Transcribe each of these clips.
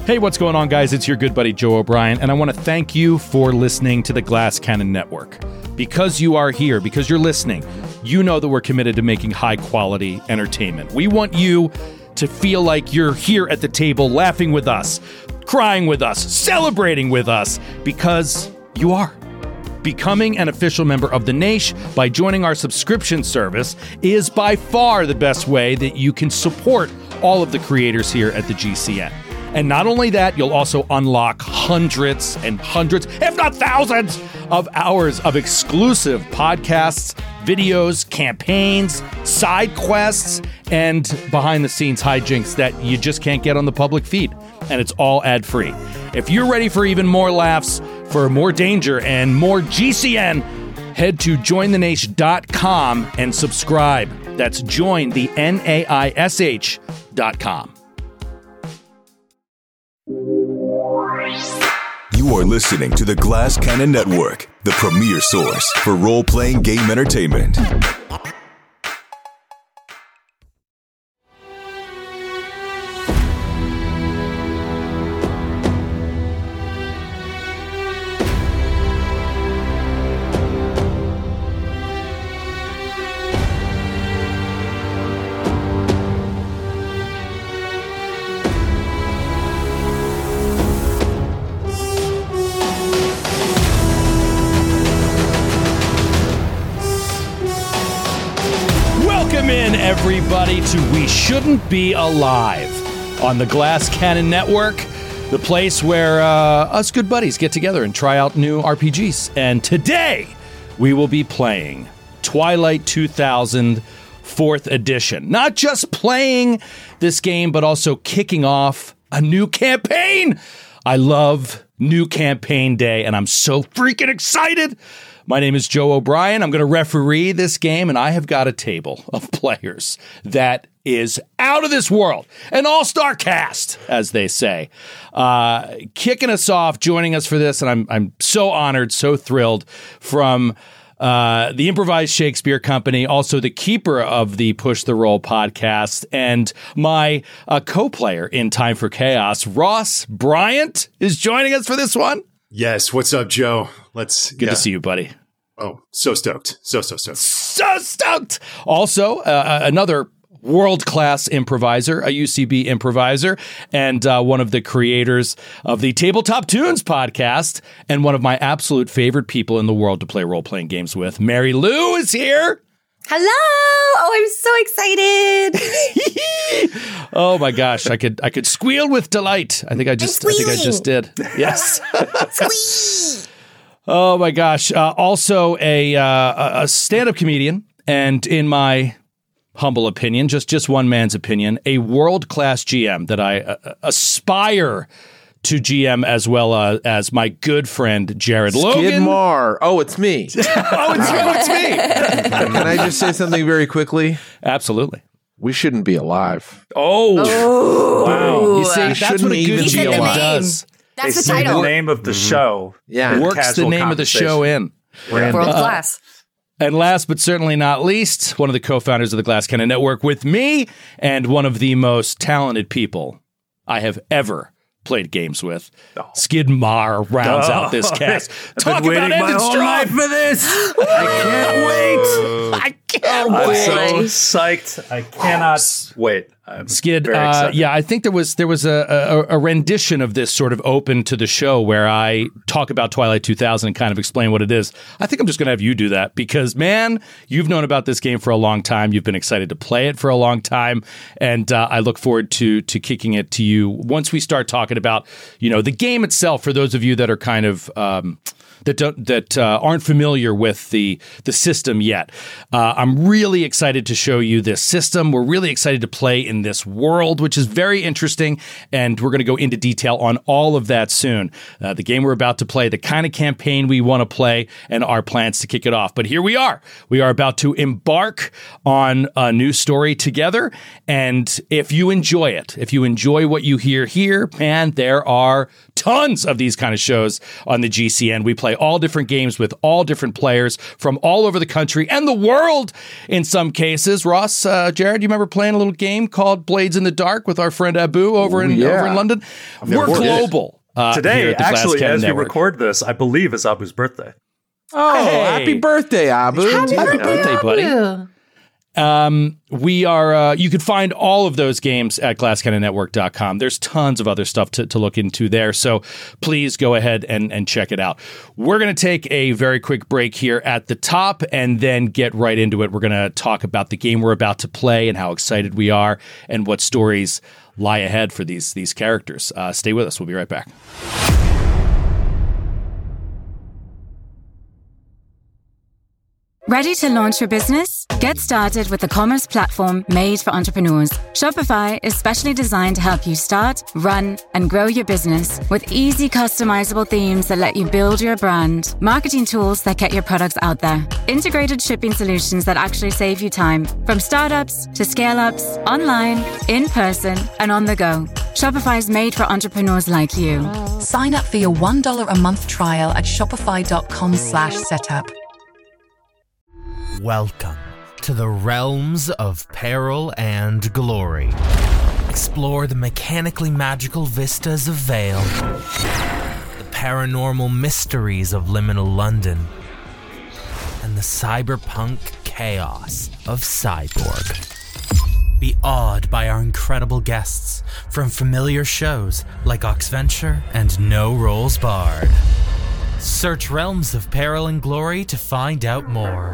Hey, what's going on, guys? It's your good buddy Joe O'Brien, and I want to thank you for listening to the Glass Cannon Network. Because you are here, because you're listening, you know that we're committed to making high-quality entertainment. We want you to feel like you're here at the table laughing with us, crying with us, celebrating with us, because you are. Becoming an official member of the Naish by joining our subscription service is by far the best way that you can support all of the creators here at the GCN. And not only that, you'll also unlock hundreds and hundreds, if not thousands, of hours of exclusive podcasts, videos, campaigns, side quests, and behind-the-scenes hijinks that you just can't get on the public feed. And it's all ad-free. If you're ready for even more laughs, for more danger, and more GCN, head to jointhenaish.com and subscribe. That's jointhenaish.com. You are listening to the Glass Cannon Network, the premier source for role-playing game entertainment. Everybody to We Shouldn't Be Alive on the Glass Cannon Network, the place where us good buddies get together and try out new RPGs. And today we will be playing Twilight 2000 4th Edition. Not just playing this game, but also kicking off a new campaign. I love new campaign day, and I'm so freaking excited. My name is Joe O'Brien. I'm going to referee this game, and I have got a table of players that is out of this world. An all-star cast, as they say. Kicking us off, joining us for this, and I'm so honored, so thrilled, from the Improvised Shakespeare Company, also the keeper of the Push the Roll podcast, and my co-player in Time for Chaos, Ross Bryant, is joining us for this one. Yes, what's up, Joe? Good to see you, buddy. Oh, so stoked. So stoked. So stoked. Also, another world-class improviser, a UCB improviser, and one of the creators of the Tabletop Tunes podcast, and one of my absolute favorite people in the world to play role-playing games with. Mary Lou is here. Hello! Oh, I'm so excited. Oh my gosh, I could squeal with delight. I think I just did. Yes. Squeal! Oh my gosh. Also a stand-up comedian, and in my humble opinion, just one man's opinion, a world-class GM that I aspire to GM as well as my good friend Jared Logan. Skidmar. Oh, it's me. It's me. Can I just say something very quickly? Absolutely. We shouldn't be alive. Oh. Wow. You see, that's what a good GM does. That's the title. The name of the show. Yeah. Works the name of the show in. World class. And last but certainly not least, one of the co-founders of the Glass Cannon Network with me, and one of the most talented people I have ever played games with. Skidmar rounds out this cast. Talk about ending strong for this. I can't wait. I can't wait. I'm so psyched. I cannot wait. I'm Skid, very excited. yeah, I think there was a rendition of this sort of open to the show where I talk about Twilight 2000 and kind of explain what it is. I think I'm just going to have you do that because, man, you've known about this game for a long time. You've been excited to play it for a long time, and I look forward to kicking it to you once we start talking about, the game itself. For those of you that are kind of that aren't familiar with the system yet, I'm really excited to show you this system. We're really excited to play in this world, which is very interesting, and we're going to go into detail on all of that soon. The game we're about to play, the kind of campaign we want to play, and our plans to kick it off. But here we are. We are about to embark on a new story together, and if you enjoy it, if you enjoy what you hear here, man, there are tons of these kind of shows on the GCN. We play all different games with all different players from all over the country and the world in some cases. Ross, Jared, you remember playing a little game called Blades in the Dark with our friend Abu over in London? We're global. Here Today, at the actually, Glass Cannon as we Network. record this, I believe is Abu's birthday. Oh, Hey. happy birthday, Abu. Happy birthday, buddy. We are, you can find all of those games at glasscannonnetwork.com. There's tons of other stuff to look into there. So please go ahead and check it out. We're going to take a very quick break here at the top and then get right into it. We're going to talk about the game we're about to play and how excited we are and what stories lie ahead for these characters. Stay with us. We'll be right back. Ready to launch your business? Get started with the commerce platform made for entrepreneurs. Shopify is specially designed to help you start, run, and grow your business with easy customizable themes that let you build your brand, marketing tools that get your products out there, integrated shipping solutions that actually save you time, from startups to scale-ups, online, in person, and on the go. Shopify is made for entrepreneurs like you. Sign up for your $1 a month trial at shopify.com/setup. Welcome to the realms of peril and glory. Explore the mechanically magical vistas of Vale, the paranormal mysteries of liminal London, and the cyberpunk chaos of Cyborg. Be awed by our incredible guests from familiar shows like Oxventure and No Rolls Barred. Search Realms of Peril and Glory to find out more.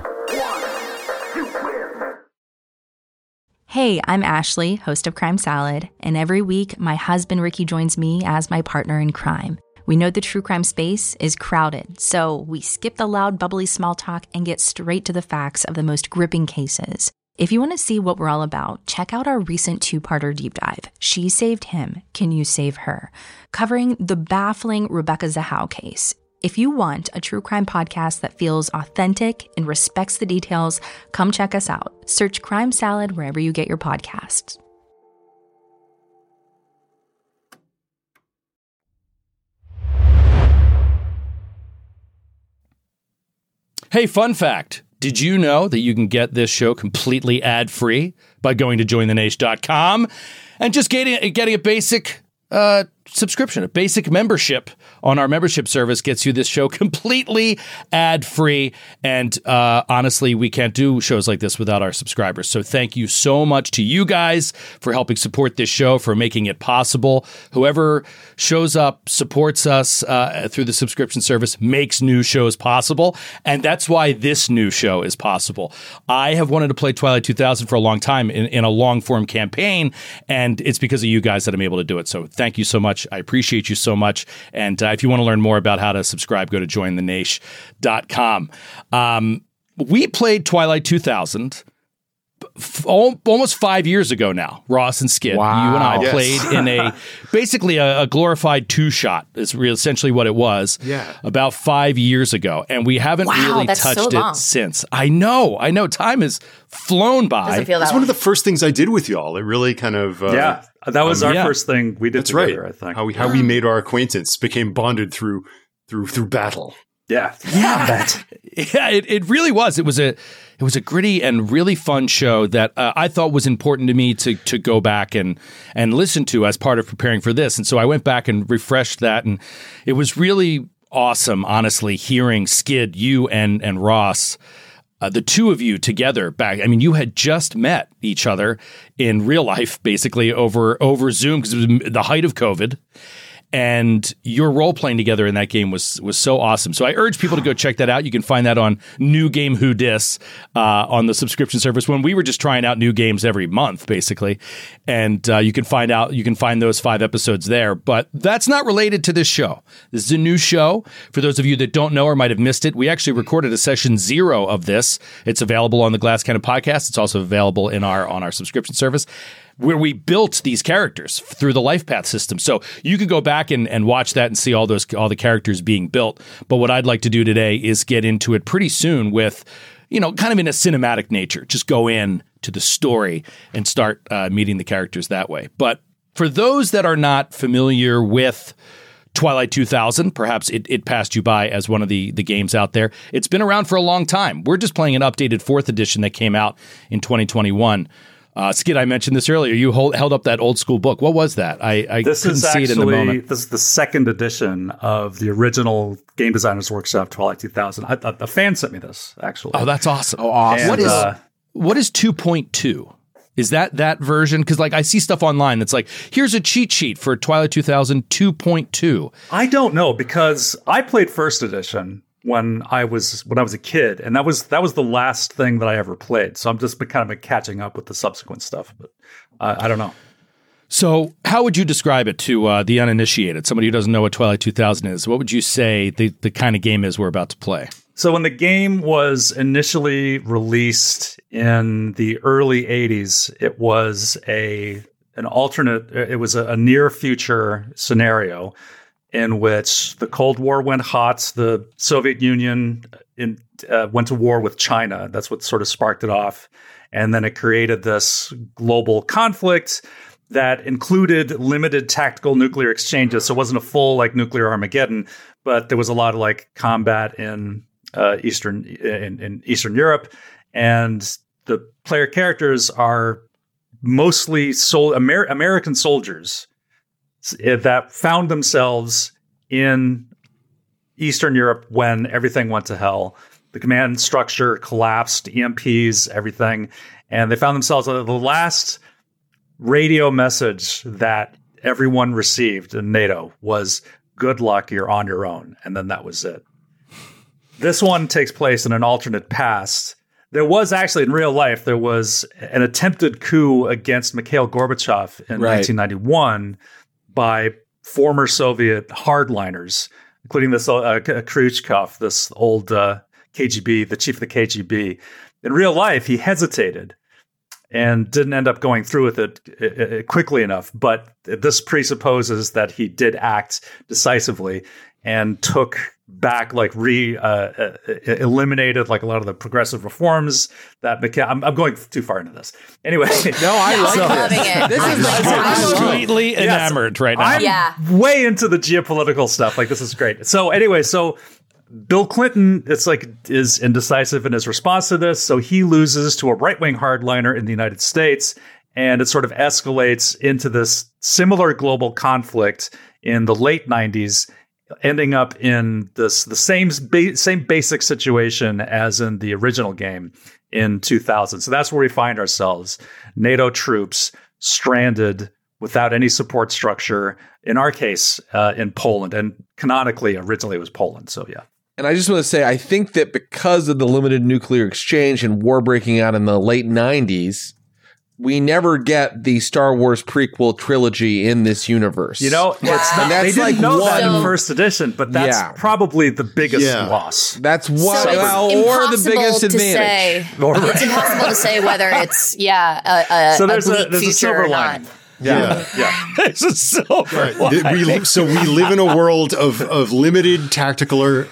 Hey, I'm Ashley, host of Crime Salad, and every week my husband Ricky joins me as my partner in crime. We know the true crime space is crowded, so we skip the loud, bubbly small talk and get straight to the facts of the most gripping cases. If you want to see what we're all about, check out our recent 2-parter deep dive, She Saved Him, Can You Save Her?, covering the baffling Rebecca Zahow case. If you want a true crime podcast that feels authentic and respects the details, come check us out. Search Crime Salad wherever you get your podcasts. Hey, fun fact. Did you know that you can get this show completely ad-free by going to jointhenation.com and just getting a basic subscription, a basic membership on our membership service gets you this show completely ad-free. And honestly, we can't do shows like this without our subscribers. So thank you so much to you guys for helping support this show, for making it possible. Whoever shows up, supports us through the subscription service, makes new shows possible. And that's why this new show is possible. I have wanted to play Twilight 2000 for a long time in a long-form campaign, and it's because of you guys that I'm able to do it. So thank you so much. I appreciate you so much. And if you want to learn more about how to subscribe, go to jointhenation.com. We played Twilight 2000 almost 5 years ago now. Ross and Skid, Wow. you and I Yes. played in basically a glorified 2-shot is essentially what it was. Yeah. About 5 years ago. And we haven't Wow, really that's so touched long. it since. I know. Time has flown by. Doesn't feel that It's one of the first things I did with y'all. It really kind of Yeah, that was our yeah. first thing we did That's together, right. I think. How we made our acquaintance, became bonded through battle. Yeah. Yeah, it really was. It was a gritty and really fun show that I thought was important to me to go back and listen to as part of preparing for this. And so I went back and refreshed that, and it was really awesome, honestly, hearing Skid, you and Ross, the two of you together back. I mean, you had just met each other in real life, basically over Zoom, because it was the height of COVID. And your role playing together in that game was so awesome. So I urge people to go check that out. You can find that on New Game Who Dis on the subscription service, when we were just trying out new games every month, basically. And you can find those 5 episodes there. But that's not related to this show. This is a new show. For those of you that don't know or might have missed it, we actually recorded a session 0 of this. It's available on the Glass Cannon podcast. It's also available on our subscription service, where we built these characters through the life path system. So you could go back and watch that and see all the characters being built. But what I'd like to do today is get into it pretty soon with, kind of in a cinematic nature. Just go in to the story and start meeting the characters that way. But for those that are not familiar with Twilight 2000, perhaps it passed you by as one of the games out there. It's been around for a long time. We're just playing an updated 4th edition that came out in 2021. Skid, I mentioned this earlier. You held up that old school book. What was that? I couldn't see it in the moment. This is the 2nd edition of the original Game Designers Workshop Twilight 2000. A fan sent me this, actually. Oh, that's awesome. Oh, awesome. What is 2.2? Is that version? Because like I see stuff online that's like, here's a cheat sheet for Twilight 2000 2.2. I don't know, because I played 1st edition when I was a kid, and that was the last thing that I ever played. So I'm just kind of catching up with the subsequent stuff, but I don't know. So how would you describe it to the uninitiated, somebody who doesn't know what Twilight 2000 is? What would you say the kind of game is we're about to play? So when the game was initially released in the early 80s, it was an alternate, it was a near future scenario in which the Cold War went hot. The Soviet Union went to war with China. That's what sort of sparked it off. And then it created this global conflict that included limited tactical nuclear exchanges. So it wasn't a full like nuclear Armageddon, but there was a lot of like combat in Eastern Europe, and the player characters are mostly American soldiers that found themselves in Eastern Europe when everything went to hell. The command structure collapsed, EMPs, everything, and they found themselves the last radio message that everyone received in NATO was "Good luck, you're on your own," and then that was it. This one takes place in an alternate past. There was actually, in real life, there was an attempted coup against Mikhail Gorbachev in 1991 by former Soviet hardliners, including this Khrushchev, this old KGB, the chief of the KGB. In real life, he hesitated and didn't end up going through with it quickly enough. But this presupposes that he did act decisively and took back, like eliminated like a lot of the progressive reforms that I'm going too far into this. Anyway, no, I like it. This is I'm completely enamored right now. I'm way into the geopolitical stuff. Like, this is great. So anyway, Bill Clinton, is indecisive in his response to this. So he loses to a right-wing hardliner in the United States, and it sort of escalates into this similar global conflict in the late 90s, ending up in the same basic situation as in the original game in 2000. So that's where we find ourselves. NATO troops stranded without any support structure, in our case, in Poland. And canonically, originally it was Poland. So, yeah. And I just want to say, I think that because of the limited nuclear exchange and war breaking out in the late 90s, we never get the Star Wars prequel trilogy in this universe. You know, it's not, they didn't know that in 1st edition, but that's probably the biggest loss. That's what, or the biggest advantage. It's impossible to say whether it's there's a a silver line. Yeah. It's a silver line. We live in a world of limited tactical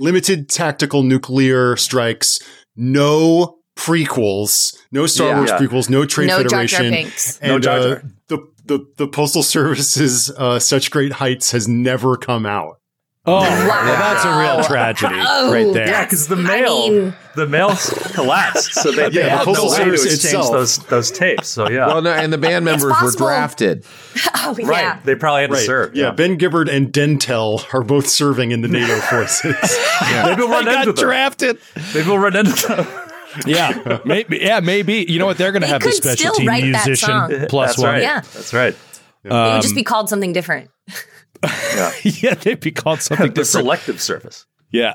nuclear strikes, no prequels, no Star Wars prequels, no Trade Federation, and the Postal Service's Such Great Heights has never come out. Oh, wow. That's a real tragedy right there. Yeah, because the mail collapsed, so they had no way to exchange those tapes. So yeah, well, no, and the band members were drafted. Oh, yeah. Right, they probably had to serve. Yeah, Ben Gibbard and Dentel are both serving in the NATO forces. Maybe we'll run into them. Drafted. Maybe we'll run into them. Yeah, maybe. Yeah, maybe. You know what? They're going to have the specialty musician plus one. Right. Yeah, that's right. It would just be called something different. Yeah, they'd be called something different. The selective service. Yeah,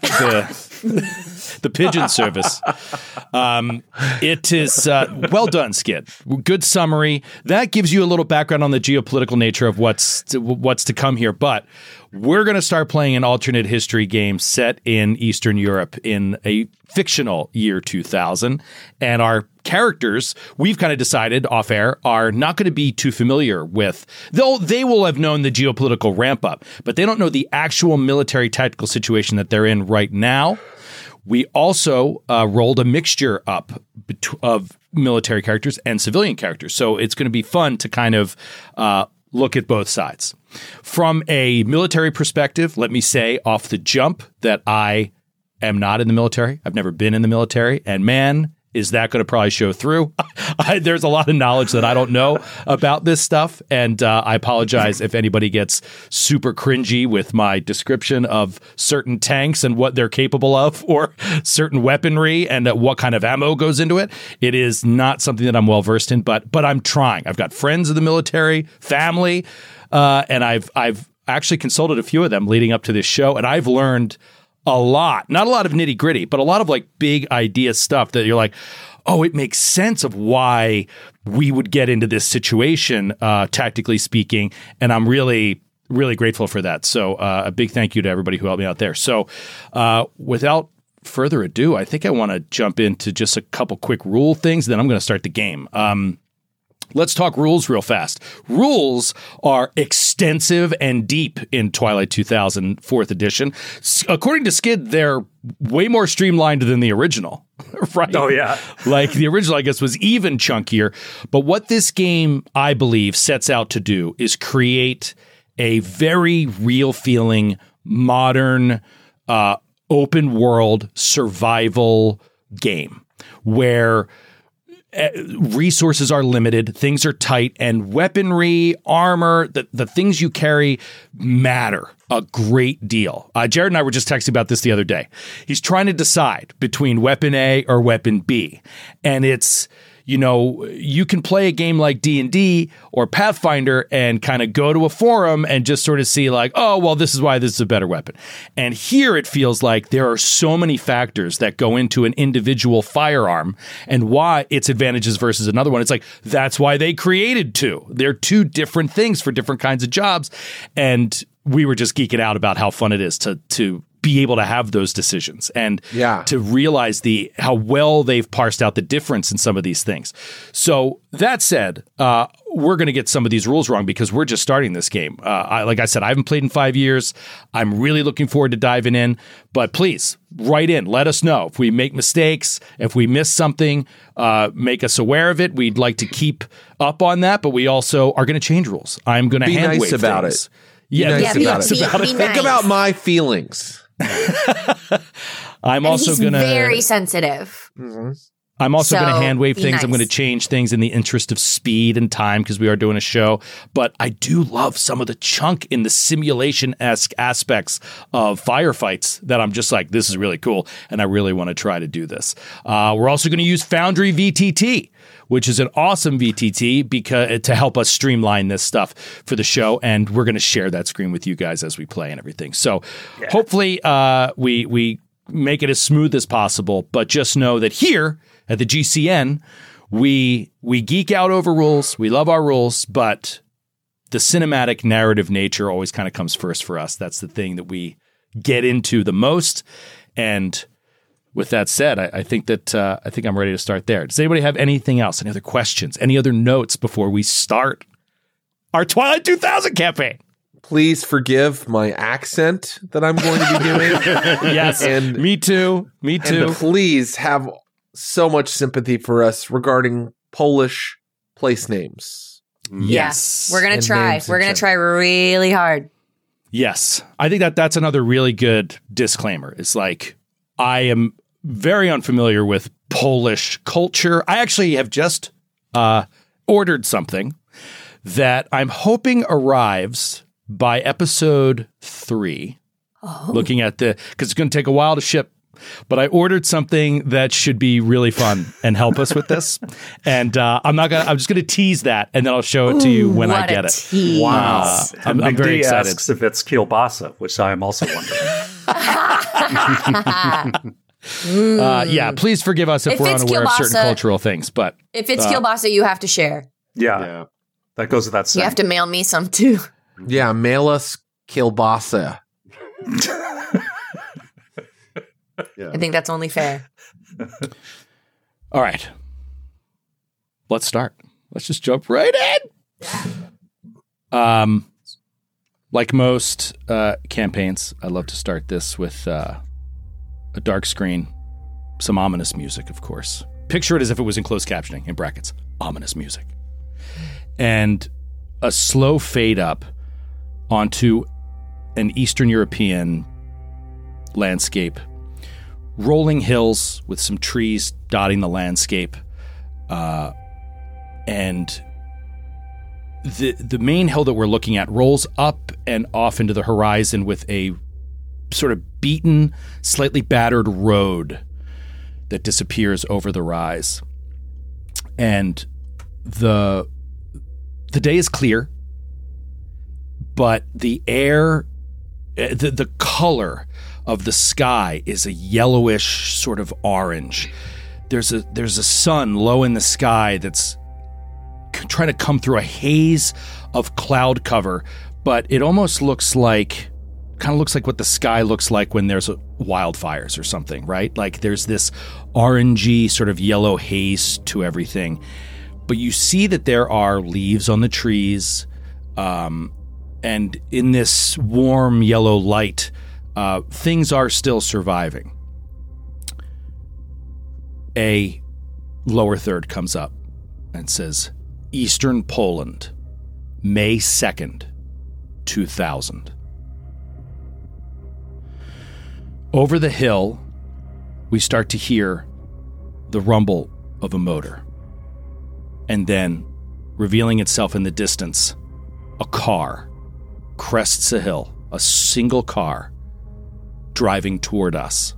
the pigeon service. It is well done, Skid. Good summary. That gives you a little background on the geopolitical nature of what's to come here. But we're going to start playing an alternate history game set in Eastern Europe in a fictional year 2000. And our characters, we've kind of decided off air, are not going to be too familiar with, though they will have known the geopolitical ramp up, but they don't know the actual military tactical situation that they're in right now. We also rolled a mixture up of military characters and civilian characters. So it's going to be fun to kind of look at both sides. From a military perspective, let me say off the jump that I am not in the military. I've never been in the military. And man, is that going to probably show through? There's a lot of knowledge that I don't know about this stuff. And I apologize if anybody gets super cringy with my description of certain tanks and what they're capable of, or certain weaponry and what kind of ammo goes into it. It is not something that I'm well versed in, but I'm trying. I've got friends of the military, family, and I've actually consulted a few of them leading up to this show, and I've learned a lot, not a lot of nitty gritty, but a lot of like big idea stuff that you're like, oh, it makes sense of why we would get into this situation, tactically speaking. And I'm really, really grateful for that. So a big thank you to everybody who helped me out there. So without further ado, I think I want to jump into just a couple quick rule things. Then I'm going to start the game. Let's talk rules real fast. Rules are extensive and deep in Twilight 2000 4th edition. According to Skid, they're way more streamlined than the original, right? Oh, yeah. Like the original, I guess, was even chunkier. But what this game, I believe, sets out to do is create a very real feeling, modern, open world survival game where resources are limited, things are tight, and weaponry, armor, the things you carry matter a great deal. Jared and I were just texting about this the other day. He's trying to decide between weapon A or weapon B. And it's, you know, you can play a game like D&D or Pathfinder and kind of go to a forum and just sort of see like, oh, well, this is why this is a better weapon. And here it feels like there are so many factors that go into an individual firearm and why its advantages versus another one. It's like, that's why they created two. They're two different things for different kinds of jobs. And we were just geeking out about how fun it is to be able to have those decisions and to realize how well they've parsed out the difference in some of these things. So that said, we're going to get some of these rules wrong because we're just starting this game. Like I said, I haven't played in 5 years. I'm really looking forward to diving in, but please write in. Let us know if we make mistakes, if we miss something, make us aware of it. We'd like to keep up on that, but we also are going to change rules. I'm going to hand wave about things. It. Think about my feelings. I'm also going to very sensitive. Mm-hmm. I'm also going to hand wave things. Nice. I'm going to change things in the interest of speed and time because we are doing a show. But I do love some of the chunk in the simulation-esque aspects of firefights that I'm just like, this is really cool. And I really want to try to do this. We're also going to use Foundry VTT, which is an awesome VTT because to help us streamline this stuff for the show. And we're going to share that screen with you guys as we play and everything. So hopefully we make it as smooth as possible. But just know that here at the GCN, we geek out over rules. We love our rules, but the cinematic narrative nature always kind of comes first for us. That's the thing that we get into the most. And with that said, I think I'm ready to start there. Does anybody have anything else? Any other questions? Any other notes before we start our Twilight 2000 campaign? Please forgive my accent that I'm going to be doing. Yes, and me too. Me too. And please have so much sympathy for us regarding Polish place names. Yes, we're gonna try. We're gonna try really hard. Yes, I think that's another really good disclaimer. It's like I am very unfamiliar with Polish culture. I actually have just ordered something that I'm hoping arrives by episode 3. Oh. Looking at because it's going to take a while to ship, but I ordered something that should be really fun and help us with this. And I'm just going to tease that, and then I'll show it to you when I get it. Tease. Wow! I'm very excited. Asks if it's kielbasa, which I am also wondering. Yeah, please forgive us if we're unaware of certain cultural things. But if it's kielbasa, you have to share. Yeah. That goes without saying. You have to mail me some too. Yeah, mail us kielbasa. I think that's only fair. All right. Let's start. Let's just jump right in. Like most campaigns, I love to start this with a dark screen, some ominous music, of course. Picture it as if it was in closed captioning, in brackets, ominous music. And a slow fade up onto an Eastern European landscape. Rolling hills with some trees dotting the landscape. And the main hill that we're looking at rolls up and off into the horizon with a sort of beaten, slightly battered road that disappears over the rise. And the day is clear, but the air, the color of the sky is a yellowish sort of orange. There's a sun low in the sky that's trying to come through a haze of cloud cover, but it almost looks like what the sky looks like when there's wildfires or something, right? Like there's this orangey sort of yellow haze to everything. But you see that there are leaves on the trees, and in this warm yellow light, things are still surviving. A lower third comes up and says, Eastern Poland, May 2nd, 2000. Over the hill, we start to hear the rumble of a motor. And then, revealing itself in the distance, a car crests a hill, a single car, driving toward us.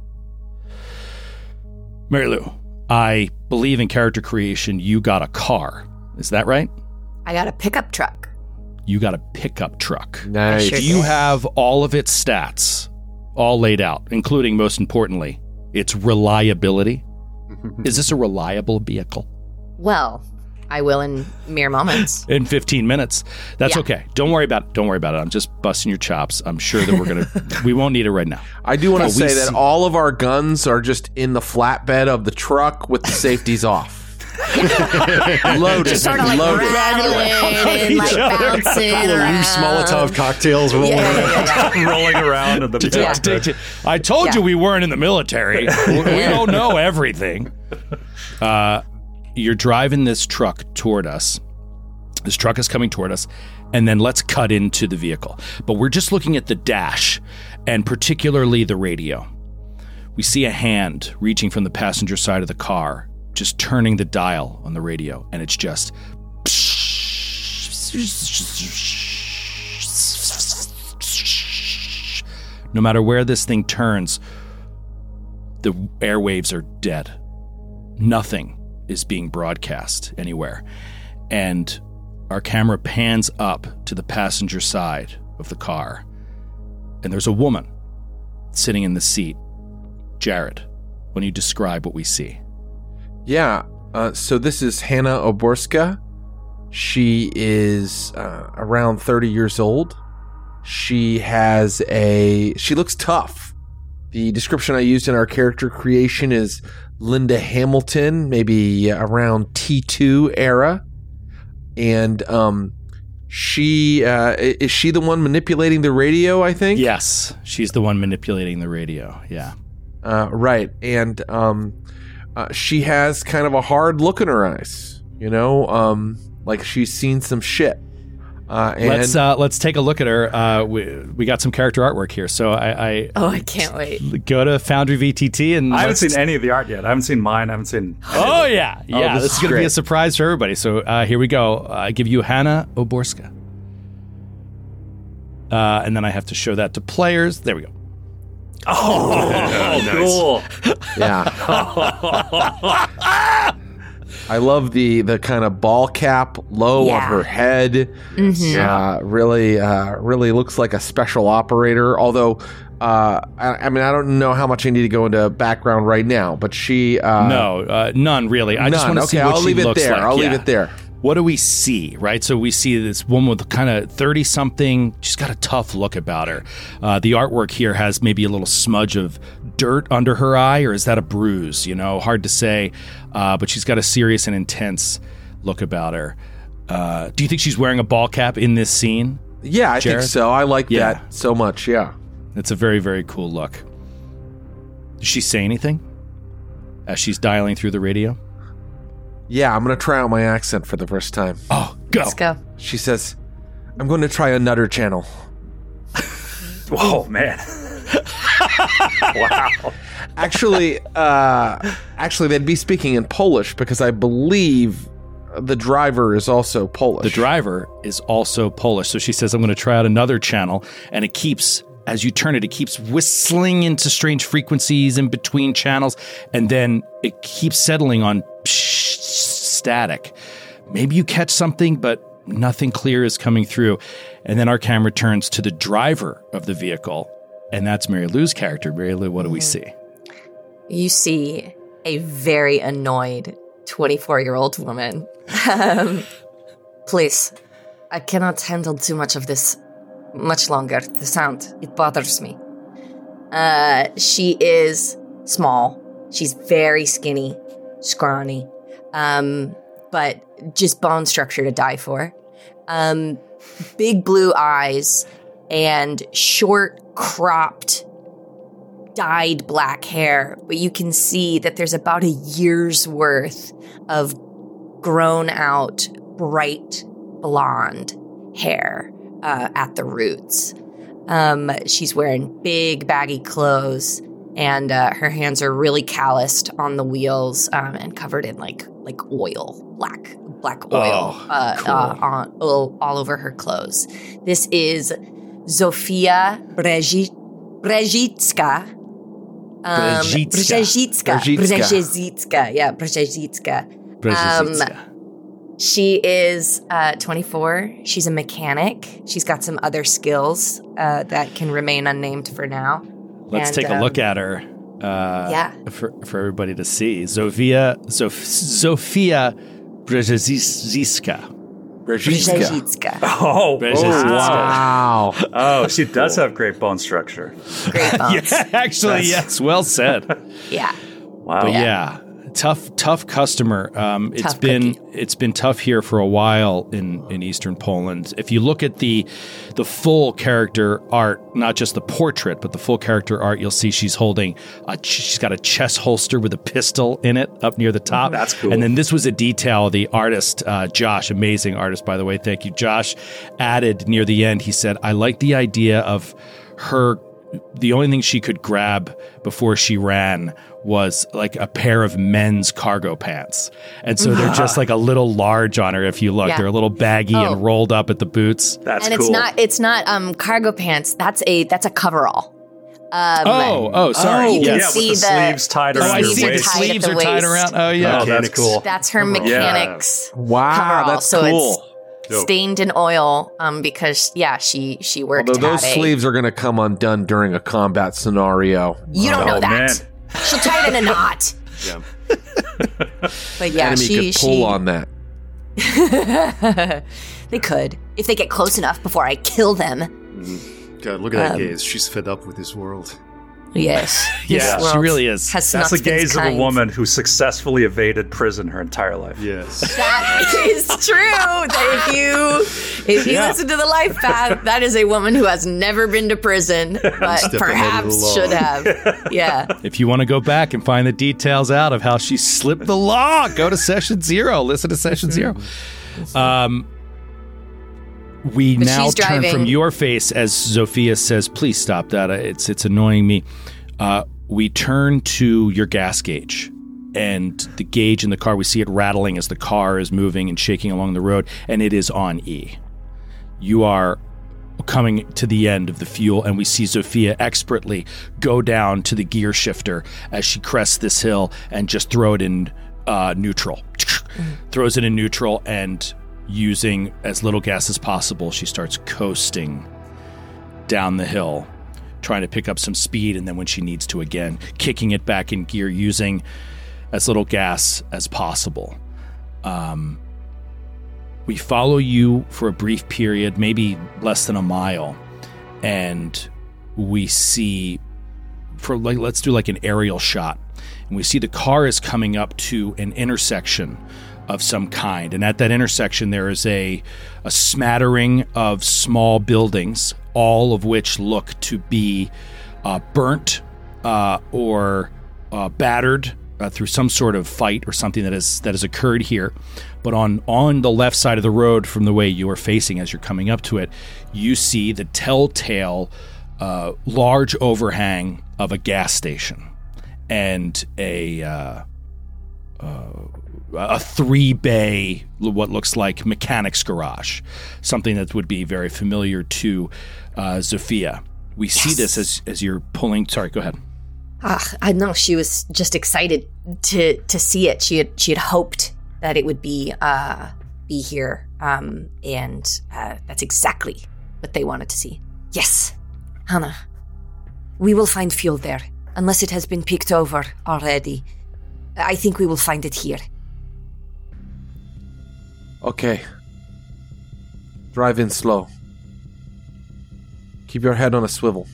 Mary Lou, I believe in character creation, you got a car. Is that right? I got a pickup truck. You got a pickup truck. Nice. Sure You have all of its stats all laid out, including, most importantly, its reliability. Is this a reliable vehicle? Well, I will in mere moments. In 15 minutes. That's okay. Don't worry about it. I'm just busting your chops. I'm sure that we won't need it right now. I do want to say that all of our guns are just in the flatbed of the truck with the safeties off. Loaded. Just sort of like rattling and like bouncing around. Loose Molotov cocktails rolling around. Rolling around in the back. I told you we weren't in the military. We don't know everything. You're driving this truck toward us. This truck is coming toward us, and then let's cut into the vehicle. But we're just looking at the dash, and particularly the radio. We see a hand reaching from the passenger side of the car, just turning the dial on the radio, and it's just... No matter where this thing turns, the airwaves are dead. Nothing is being broadcast anywhere. And our camera pans up to the passenger side of the car. And there's a woman sitting in the seat. Jared, why don't you describe what we see? Yeah, so this is Hanna Oborska. She is around 30 years old. She looks tough. The description I used in our character creation is Linda Hamilton, maybe around T2 era. And is she the one manipulating the radio, I think? Yes, she's the one manipulating the radio, yeah. Right, and she has kind of a hard look in her eyes, like she's seen some shit. Let's take a look at her. We got some character artwork here, so I can't wait. Go to Foundry VTT and I haven't seen any of the art yet. I haven't seen mine. I haven't seen. Oh yeah. This is going to be a surprise for everybody. So here we go. I give you Hanna Oborska, and then I have to show that to players. There we go. Oh, nice. Cool. Yeah. I love the kind of ball cap low on her head. Mm-hmm. Really looks like a special operator. Although, I don't know how much I need to go into background right now. But she none really. I just want to see what she looks like. I'll leave it there. What do we see, right? So we see this woman with kind of 30-something. She's got a tough look about her. The artwork here has maybe a little smudge of dirt under her eye, or is that a bruise? Hard to say. But she's got a serious and intense look about her. Do you think she's wearing a ball cap in this scene? Yeah, I think so. I like that so much, yeah. It's a very, very cool look. Does she say anything as she's dialing through the radio? Yeah, I'm going to try out my accent for the first time. Oh, go. Let's go. She says, I'm going to try another channel. Oh, man. Wow. Actually, they'd be speaking in Polish because I believe the driver is also Polish. The driver is also Polish. So she says, I'm going to try out another channel. And it keeps, as you turn it, it keeps whistling into strange frequencies in between channels. And then it keeps settling on static. Maybe you catch something, but nothing clear is coming through. And then our camera turns to the driver of the vehicle. And that's Mary Lou's character. Mary Lou, what do we see? You see a very annoyed 24-year-old woman. Please, I cannot handle too much of this much longer. The sound, it bothers me. She is small. She's very skinny, scrawny, but just bone structure to die for. Big blue eyes and short, cropped, dyed black hair, but you can see that there's about a year's worth of grown out, bright blonde hair at the roots. She's wearing big, baggy clothes, and her hands are really calloused on the wheels and covered in like oil, black oil all over her clothes. This is Zofia Brzeziska. Brzeziska. She is 24. She's a mechanic. She's got some other skills that can remain unnamed for now. Let's take a look at her. For everybody to see. Zofia Brzeziska. Oh, Brzeziska. Wow. Oh, she does have great bone structure. Great bones. Yeah, actually, yes. Well said. Yeah. Wow. But yeah, tough customer. It's been tough here for a while in Eastern Poland. If you look at the full character art, not just the portrait, but the full character art, you'll see she's holding she's got a chest holster with a pistol in it up near the top. That's cool. And then this was a detail the artist, Josh, amazing artist, by the way. Thank you, Josh, added near the end. He said, I like the idea of her. The only thing she could grab before she ran was like a pair of men's cargo pants. And so they're just like a little large on her if you look. Yeah. They're a little baggy and rolled up at the boots. That's and cool. It's not cargo pants. That's a coverall. Sorry. You can with see the sleeves tied around I see your the waist. sleeves are tied around. Oh, yeah. Oh, that's cool. That's her mechanics. Wow, coverall. that's so cool. It's stained in oil because she worked Although those at sleeves are going to come undone during a combat scenario. You don't know that. Man. She'll tie it in a knot. Yeah. But yeah, Enemy could pull on that. They could if they get close enough before I kill them. God, look at that gaze. She's fed up with this world. Yes. Yeah, she really is. That's the gaze of a woman who successfully evaded prison her entire life. Yes. That is true. That if you listen to the life path, that is a woman who has never been to prison, but perhaps should have. Yeah. If you want to go back and find the details out of how she slipped the law, go to session 0. Listen to session 0. We now turn from your face as Zofia says, please stop that. It's annoying me. We turn to your gas gauge and the gauge in the car. We see it rattling as the car is moving and shaking along the road, and it is on E. You are coming to the end of the fuel, and we see Zofia expertly go down to the gear shifter as she crests this hill and just throw it in neutral. Throws it in neutral, and using as little gas as possible, she starts coasting down the hill, trying to pick up some speed, and then when she needs to again, kicking it back in gear, using as little gas as possible. We follow you for a brief period, maybe less than a mile, and we see, let's do like an aerial shot, and we see the car is coming up to an intersection of some kind, and at that intersection there is a smattering of small buildings, all of which look to be burnt or battered through some sort of fight or something that has occurred here. But on the left side of the road from the way you are facing as you're coming up to it, you see the telltale large overhang of a gas station and a 3-bay, what looks like mechanic's garage, something that would be very familiar to Zofia. We see this as you're pulling. Sorry, go ahead. I know she was just excited to see it. She had hoped that it would be here, and that's exactly what they wanted to see. Yes, Hannah, we will find fuel there, unless it has been picked over already. I think we will find it here. Okay. Drive in slow. Keep your head on a swivel.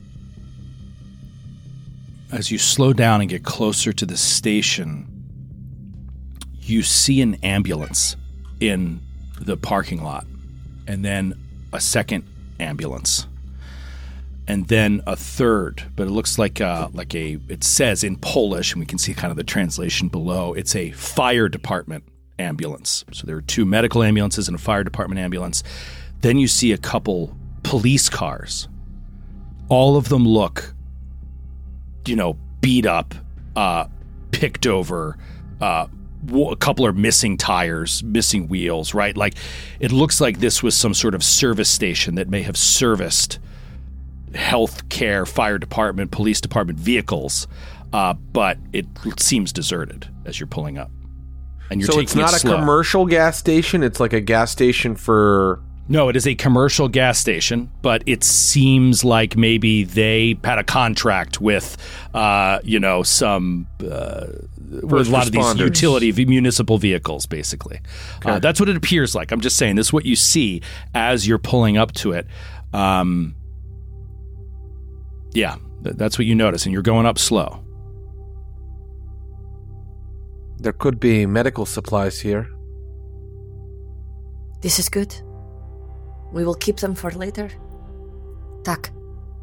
As you slow down and get closer to the station, you see an ambulance in the parking lot, and then a second ambulance, and then a third. But it looks like it says in Polish, and we can see kind of the translation below. It's a fire department ambulance. So there are 2 medical ambulances and a fire department ambulance. Then you see a couple police cars. All of them look, beat up, picked over. A couple are missing tires, missing wheels, right? Like, it looks like this was some sort of service station that may have serviced healthcare, fire department, police department vehicles, but it seems deserted as you're pulling up. And you're taking it's not a commercial gas station. It's like a gas station for. No, it is a commercial gas station, but it seems like maybe they had a contract with, some with a lot of these utility municipal vehicles, basically. Okay. That's what it appears like. I'm just saying, this is what you see as you're pulling up to it. Yeah, that's what you notice, and you're going up slow. There could be medical supplies here. This is good. We will keep them for later. Tak.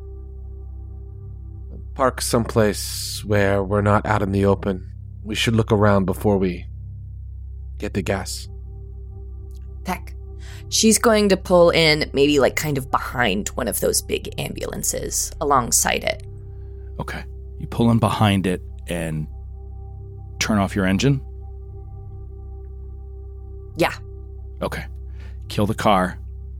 Park someplace where we're not out in the open. We should look around before we get the gas. Tak. She's going to pull in maybe kind of behind one of those big ambulances alongside it. Okay. You pull in behind it and turn off your engine? Yeah. Okay. Kill the car.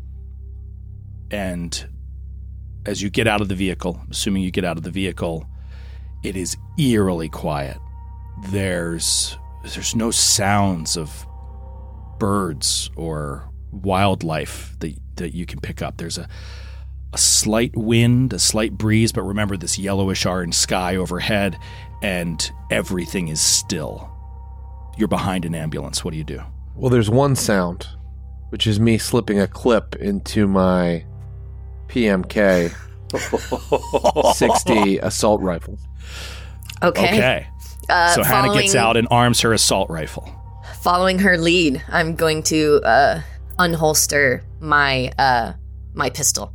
And as you get out of the vehicle, assuming you get out of the vehicle, it is eerily quiet. There's no sounds of birds or wildlife that you can pick up. There's a slight wind, a slight breeze, but remember this yellowish orange sky overhead, and everything is still. You're behind an ambulance. What do you do? Well, there's one sound, which is me slipping a clip into my PMK 60 assault rifle. Okay. So Hannah gets out and arms her assault rifle. Following her lead, I'm going to unholster my pistol.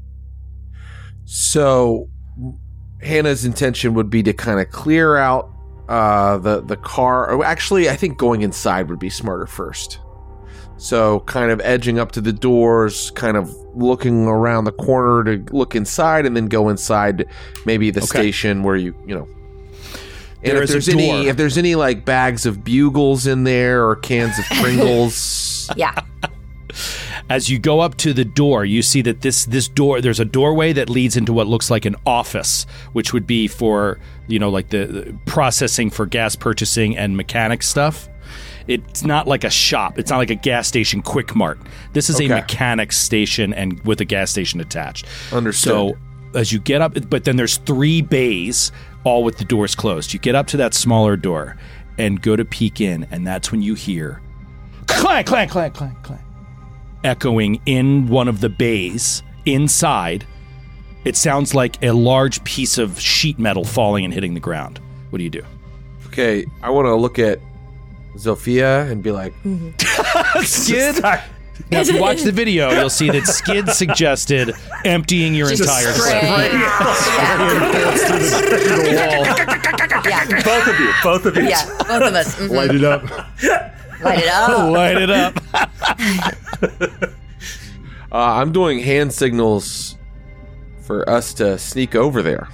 So Hannah's intention would be to kind of clear out the car. Or actually, I think going inside would be smarter first. So kind of edging up to the doors, kind of looking around the corner to look inside, and then go inside maybe the station where you know. And if there's any like bags of Bugles in there or cans of Pringles. Yeah. As you go up to the door, you see that this door, there's a doorway that leads into what looks like an office, which would be for, like the processing for gas purchasing and mechanic stuff. It's not like a shop. It's not like a gas station quick mart. This is a mechanic station and with a gas station attached. Understood. So as you get up, but then there's 3 bays, all with the doors closed. You get up to that smaller door and go to peek in, and that's when you hear clank, clank, clank, clank, clank, echoing in one of the bays inside. It sounds like a large piece of sheet metal falling and hitting the ground. What do you do? Okay, I want to look at Zofia and be like, Skid, Now, if you watch the video, you'll see that Skid suggested emptying your entire clip. Through the wall. Yeah. Both of you. Yeah, both of us. Mm-hmm. Light it up. Light it up. Light it up. I'm doing hand signals for us to sneak over there.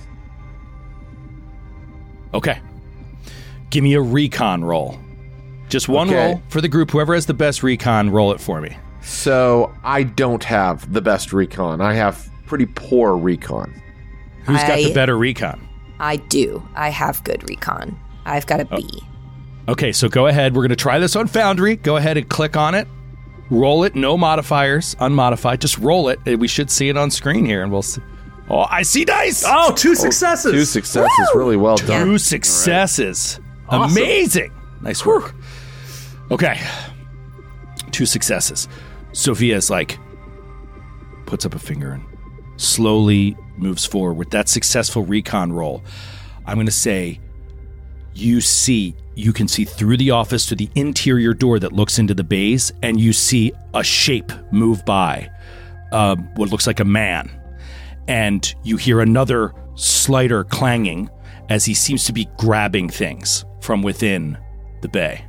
Okay. Give me a recon roll. Just one roll for the group. Whoever has the best recon, roll it for me. So I don't have the best recon. I have pretty poor recon. Who's got the better recon? I do. I have good recon. I've got a B. Okay, so go ahead. We're going to try this on Foundry. Go ahead and click on it. Roll it. No modifiers. Unmodified. Just roll it. We should see it on screen here, and we'll see. Oh, I see dice. Oh, 2 successes. 2 successes. Woo! Really well done. 2 successes. Right. Awesome. Amazing. Nice work. Okay. 2 successes. Sophia's like, puts up a finger and slowly moves forward with that successful recon roll. I'm going to say you can see through the office to the interior door that looks into the bays, and you see a shape move by, what looks like a man. And you hear another slighter clanging as he seems to be grabbing things from within the bay.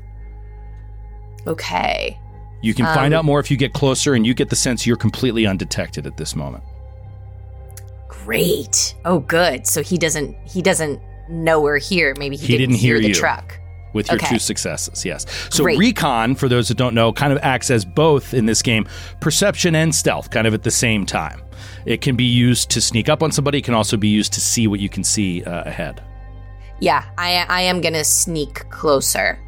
Okay. You can find out more if you get closer, and you get the sense you're completely undetected at this moment. Great. Oh, good. So he doesn't know we're here. Maybe he didn't hear the truck. With your 2 successes, yes. So recon, for those that don't know, kind of acts as both in this game, perception and stealth, kind of at the same time. It can be used to sneak up on somebody. It can also be used to see what you can see ahead. Yeah, I am going to sneak closer.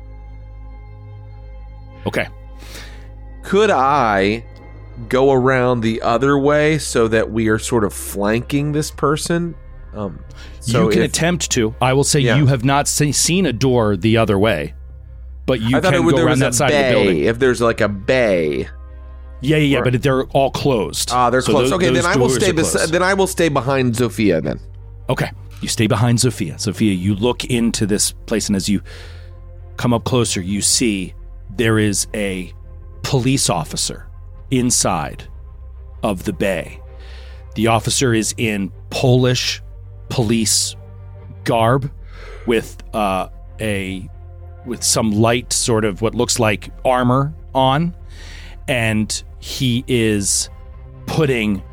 Okay. Could I go around the other way so that we are sort of flanking this person? You can attempt to. I will say you have not seen a door the other way, but you can go around that side of the building. If there's like a bay. Yeah, but they're all closed. They're closed. Okay, then I will stay. Then I will stay behind Zofia. Then. Okay, you stay behind Zofia. Zofia, you look into this place, and as you come up closer, you see there is a police officer inside of the bay. The officer is in Polish police garb with some light sort of what looks like armor on, and he is putting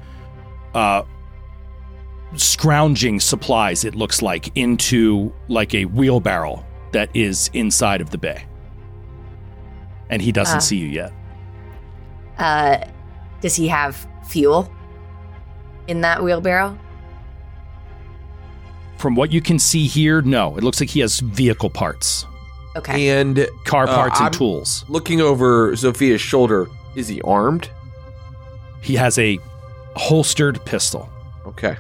scrounging supplies, it looks like, into like a wheelbarrow that is inside of the bay, and he doesn't see you yet. Does he have fuel in that wheelbarrow? From what you can see here, no. It looks like he has vehicle parts. Okay. And car parts and tools. Looking over Zophia's shoulder, is he armed? He has a holstered pistol. Okay.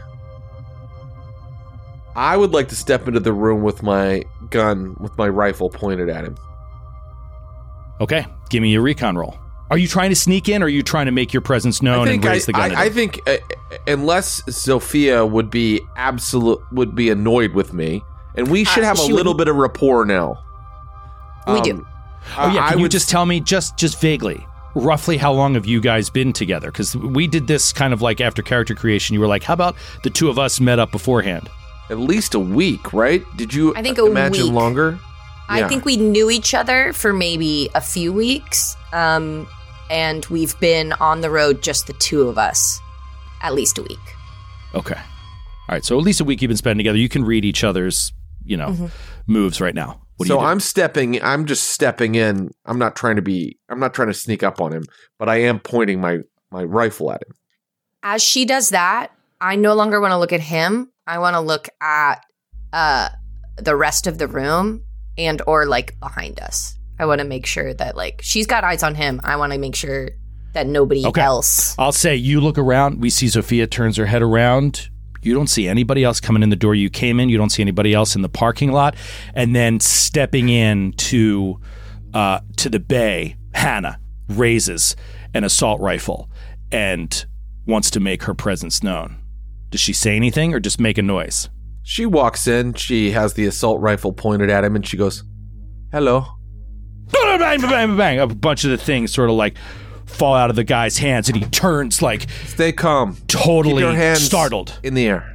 I would like to step into the room with my gun, with my rifle pointed at him. Okay. Give me a recon roll. Are you trying to sneak in, or are you trying to make your presence known and raise the gun? I think unless Zofia would be annoyed with me, and we should have a little bit of rapport now. We do. Can you just tell me, just vaguely, roughly how long have you guys been together? Because we did this kind of like after character creation. You were like, how about the two of us met up beforehand? At least a week, right? Did you imagine week. Longer? I think we knew each other for maybe a few weeks. And we've been on the road, just the two of us, at least a week. Okay. All right. So at least a week you've been spending together. You can read each other's, moves right now. What do you do? I'm just stepping in. I'm not trying to sneak up on him, but I am pointing my rifle at him. As she does that, I no longer want to look at him. I want to look at the rest of the room and or like behind us. I want to make sure that, like, she's got eyes on him. I want to make sure that nobody else. I'll say you look around. We see Zofia turns her head around. You don't see anybody else coming in the door you came in. You don't see anybody else in the parking lot. And then stepping in to the bay, Hannah raises an assault rifle and wants to make her presence known. Does she say anything or just make a noise? She walks in. She has the assault rifle pointed at him, and she goes, "Hello." Bang, bang, bang, bang. A bunch of the things sort of like fall out of the guy's hands, and he turns like... Stay calm. Totally Keep your hands startled. In the air.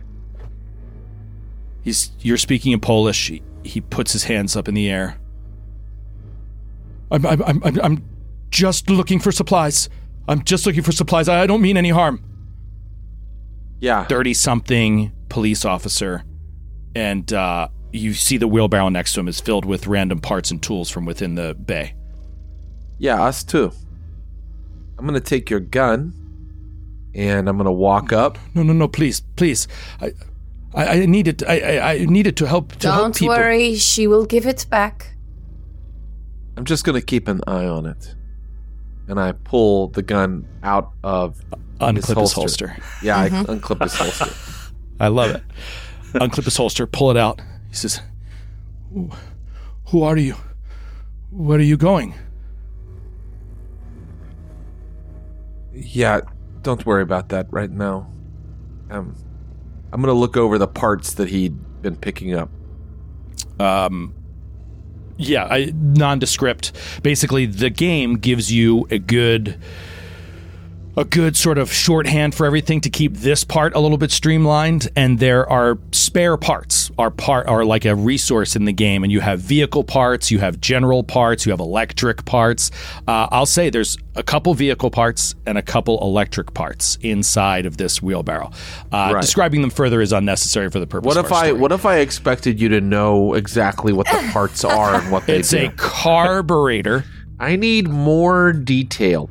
You're speaking in Polish. He puts his hands up in the air. I'm just looking for supplies. I'm just looking for supplies. I don't mean any harm. Yeah. 30-something police officer, and you see the wheelbarrow next to him is filled with random parts and tools from within the bay. Yeah, us too. I'm going to take your gun, and I'm going to walk up. No, please. I need it. I need it to help. Don't worry, she will give it back. I'm just going to keep an eye on it. And I pull the gun out of unclip his holster. Yeah, I unclip his holster. I love it. Unclip his holster, pull it out. He says, "Who are you? Where are you going?" Yeah, don't worry about that right now. I'm going to look over the parts that he'd been picking up. Yeah, nondescript. Basically, the game gives you a good sort of shorthand for everything to keep this part a little bit streamlined, and there are spare parts are like a resource in the game, and you have vehicle parts, you have general parts, you have electric parts. I'll say there's a couple vehicle parts and a couple electric parts inside of this wheelbarrow. Right. Describing them further is unnecessary for the purpose of our story. What if I expected you to know exactly what the parts are and what they do? It's a carburetor. I need more detail.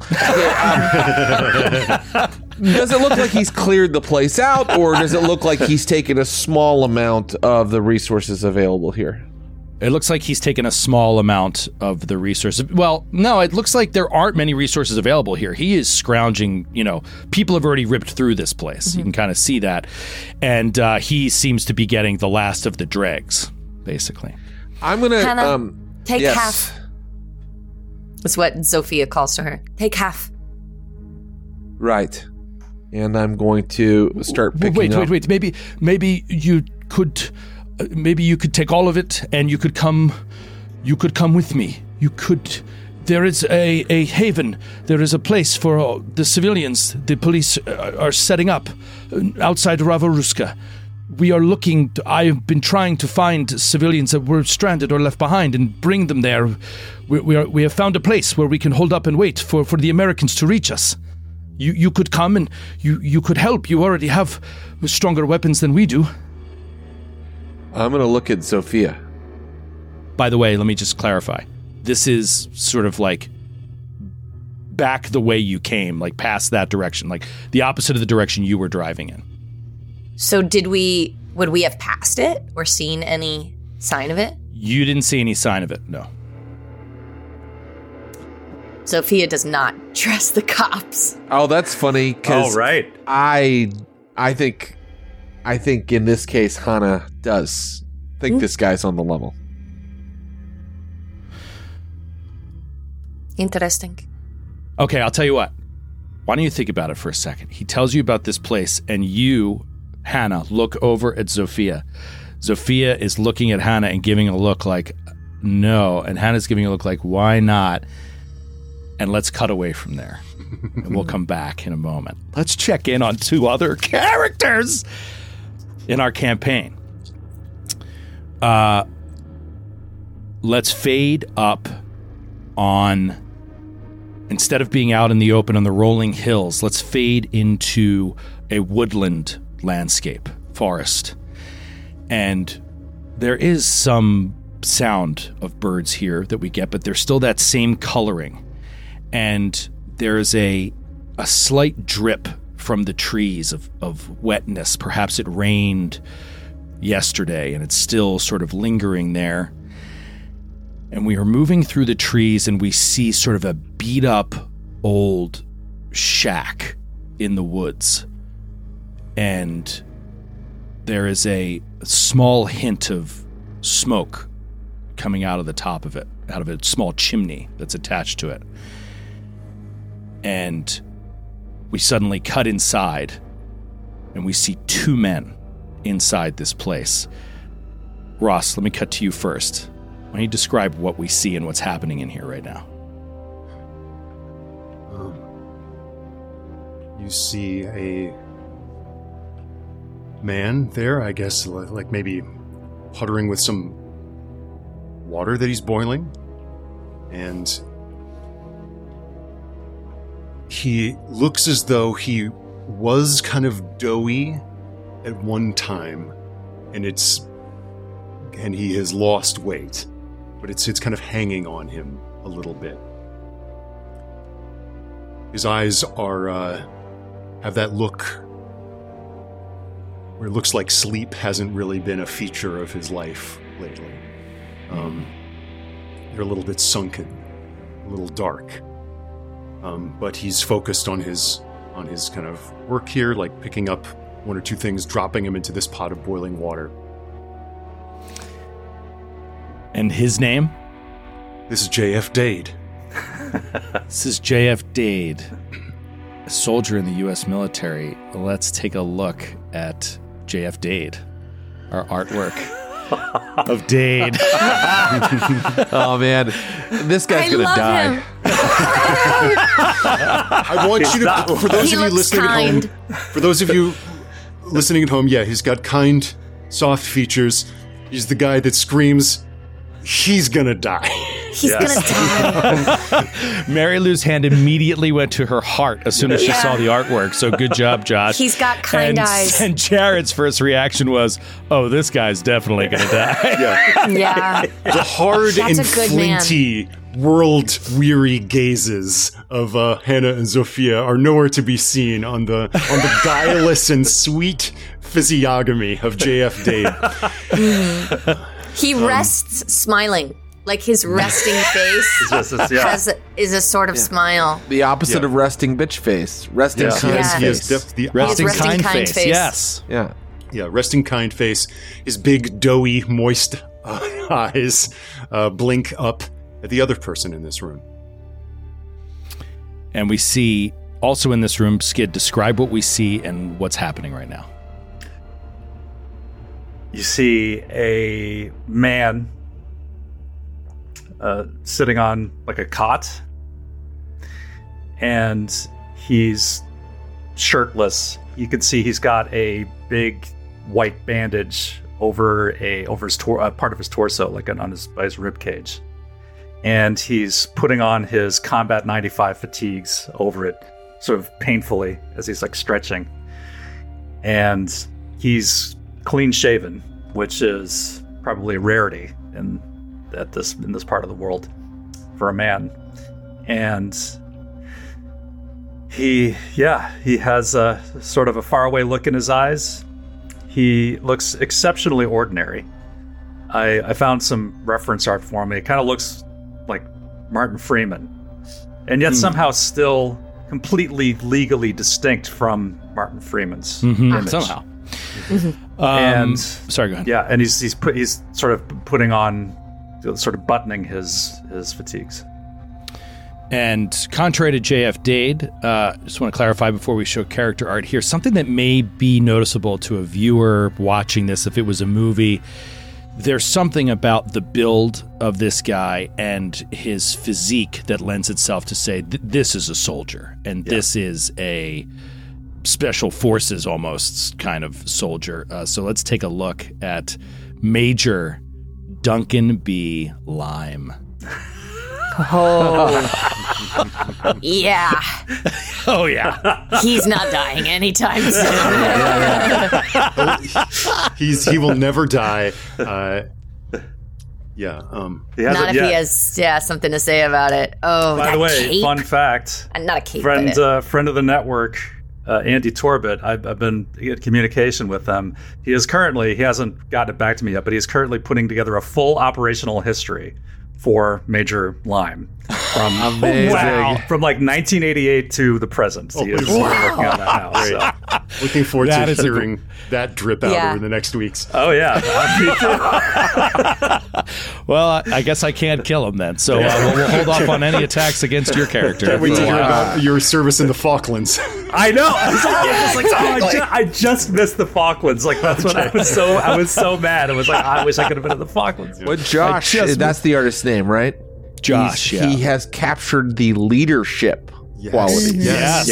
Does it look like he's cleared the place out, or does it look like he's taken a small amount of the resources available here? It looks like he's taken a small amount of the resources. Well, no, it looks like there aren't many resources available here. He is scrounging, people have already ripped through this place. Mm-hmm. You can kind of see that. And he seems to be getting the last of the dregs, basically. I'm going to... Hannah, take half. That's what Zofia calls to her. Take half. Right. And I'm going to start picking up... Wait. Maybe you could... maybe you could take all of it, and you could come with me. There is a haven. There is a place for the civilians the police are setting up outside Ravaruska. We are looking. I've been trying to find civilians that were stranded or left behind and bring them there. We have found a place where we can hold up and wait for the Americans to reach us. You could come and you could help. You already have stronger weapons than we do. I'm going to look at Zofia. By the way, let me just clarify. This is sort of like back the way you came, like past that direction, like the opposite of the direction you were driving in. So would we have passed it or seen any sign of it? You didn't see any sign of it, no. Zofia does not trust the cops. Oh, that's funny. Oh, right. I think in this case, Hannah does think this guy's on the level. Interesting. Okay, I'll tell you what. Why don't you think about it for a second? He tells you about this place, and you, Hannah, look over at Zofia. Zofia is looking at Hannah and giving a look like, no. And Hannah's giving a look like, why not? And let's cut away from there. And we'll come back in a moment. Let's check in on two other characters in our campaign. Let's fade up on, instead of being out in the open on the rolling hills, let's fade into a woodland landscape, forest. And there is some sound of birds here that we get, but there's still that same coloring. And there's a slight drip from the trees of wetness. Perhaps it rained yesterday and it's still sort of lingering there. And we are moving through the trees and we see sort of a beat up old shack in the woods. And there is a small hint of smoke coming out of the top of it, out of a small chimney that's attached to it. And we suddenly cut inside, and we see two men inside this place. Ross, let me cut to you first. Why don't you describe what we see and what's happening in here right now? You see a man there, I guess, like maybe puttering with some water that he's boiling. And he looks as though he was kind of doughy at one time, and he has lost weight, but it's kind of hanging on him a little bit. His eyes are have that look where it looks like sleep hasn't really been a feature of his life lately. They're a little bit sunken, a little dark, but he's focused on his kind of work here, like picking up one or two things, dropping them into this pot of boiling water. And his name? This is J.F. Dade. This is J.F. Dade, a soldier in the U.S. military. Let's take a look at J.F. Dade, our artwork of Dade. Oh, man. This guy's going to die. I want you to, for those of you listening at home, yeah, he's got kind, soft features. He's the guy that screams, he's gonna die. He's gonna die. Mary Lou's hand immediately went to her heart as soon as she saw the artwork. So good job, Josh. He's got kind eyes. And Jared's first reaction was, "Oh, this guy's definitely gonna die." Yeah. The hard and flinty, world-weary gazes of Hannah and Zofia are nowhere to be seen on the guileless and sweet physiognomy of J.F. Dade. He rests smiling. Like his resting face is a sort of smile. The opposite of resting bitch face. Resting kind face. Resting kind face. Yes. Yeah. Yeah, resting kind face. His big, doughy, moist eyes blink up at the other person in this room. And we see, also in this room, Skid, describe what we see and what's happening right now. You see a man sitting on like a cot, and he's shirtless. You can see he's got a big white bandage over his part of his torso, like by his rib cage, and he's putting on his Combat 95 fatigues over it, sort of painfully as he's like stretching, and he's clean shaven, which is probably a rarity in this part of the world for a man. And he has a sort of a faraway look in his eyes. He looks exceptionally ordinary. I found some reference art for him. It kind of looks like Martin Freeman, and yet somehow still completely legally distinct from Martin Freeman's image. Somehow. And sorry, go ahead. Yeah, and he's sort of putting on, sort of buttoning his fatigues. And contrary to J.F. Dade, just want to clarify before we show character art here, something that may be noticeable to a viewer watching this if it was a movie. There's something about the build of this guy and his physique that lends itself to say this is a soldier, and this is a special forces almost kind of soldier. So let's take a look at Major Duncan B. Lime. Oh, yeah. Oh, yeah. He's not dying anytime soon. He will never die. Not if he has something to say about it. Oh, by the way, cape? Fun fact. Not a cape. Friend of the network, Andy Torbett. I've been in communication with them. He hasn't gotten it back to me yet, but he's currently putting together a full operational history for Major Lime from from like 1988 to the present. He is working on that now. So. Looking forward to hearing that drip out over the next weeks. Oh yeah, me too. Well, I guess I can't kill him then. So we'll hold off on any attacks against your character. Can't wait to hear about your service in the Falklands. I know. I just missed the Falklands. Like that's what I was so mad. I was like, I wish I could have been in the Falklands. Well, Josh, that's the artist's name, right? Josh. He has captured the leadership qualities. Yes. Yeah.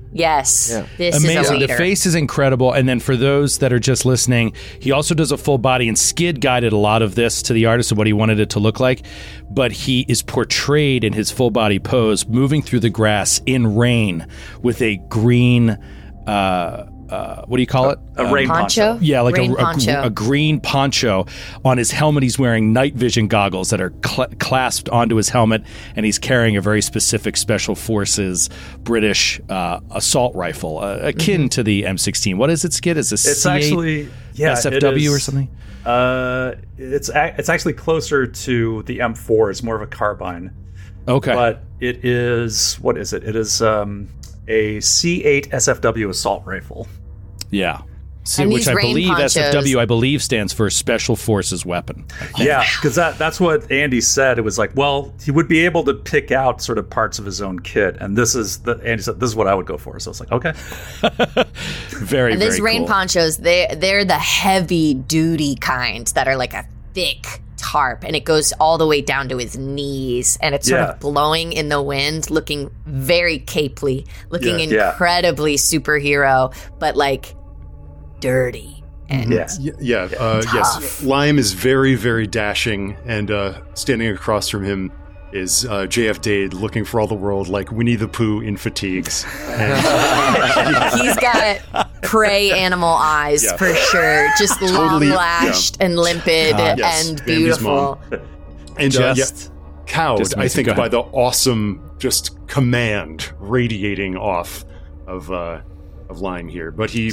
Yes. Yeah. This amazing. Is a leader. The face is incredible. And then for those that are just listening, he also does a full body, and Skid guided a lot of this to the artist of what he wanted it to look like. But he is portrayed in his full body pose, moving through the grass in rain with a green, what do you call it? A rain poncho? Yeah, like poncho. A green poncho on his helmet. He's wearing night vision goggles that are clasped onto his helmet, and he's carrying a very specific Special Forces British assault rifle, akin to the M16. What is it, Skid? Is it it's actually SFW or something? It's actually closer to the M4. It's more of a carbine. Okay. But it is, what is it? It is a C8 SFW assault rifle. Yeah. Which I believe SFW, I believe, stands for Special Forces Weapon. Yeah, because that's what Andy said. It was like, well, he would be able to pick out sort of parts of his own kit, and Andy said, this is what I would go for. So it's like, okay. Very, and these very rain cool. ponchos, they're the heavy duty kinds that are like a thick tarp, and it goes all the way down to his knees, and it's sort of blowing in the wind, looking very capely, looking incredibly superhero, but like dirty and yes. Lime is very, very dashing, and standing across from him is JF Dade, looking for all the world like Winnie the Pooh in fatigues. He's got prey animal eyes for sure, just totally, long-lashed and limpid and beautiful. And cowed, I think, by the awesome just command radiating off of Lime here. But he,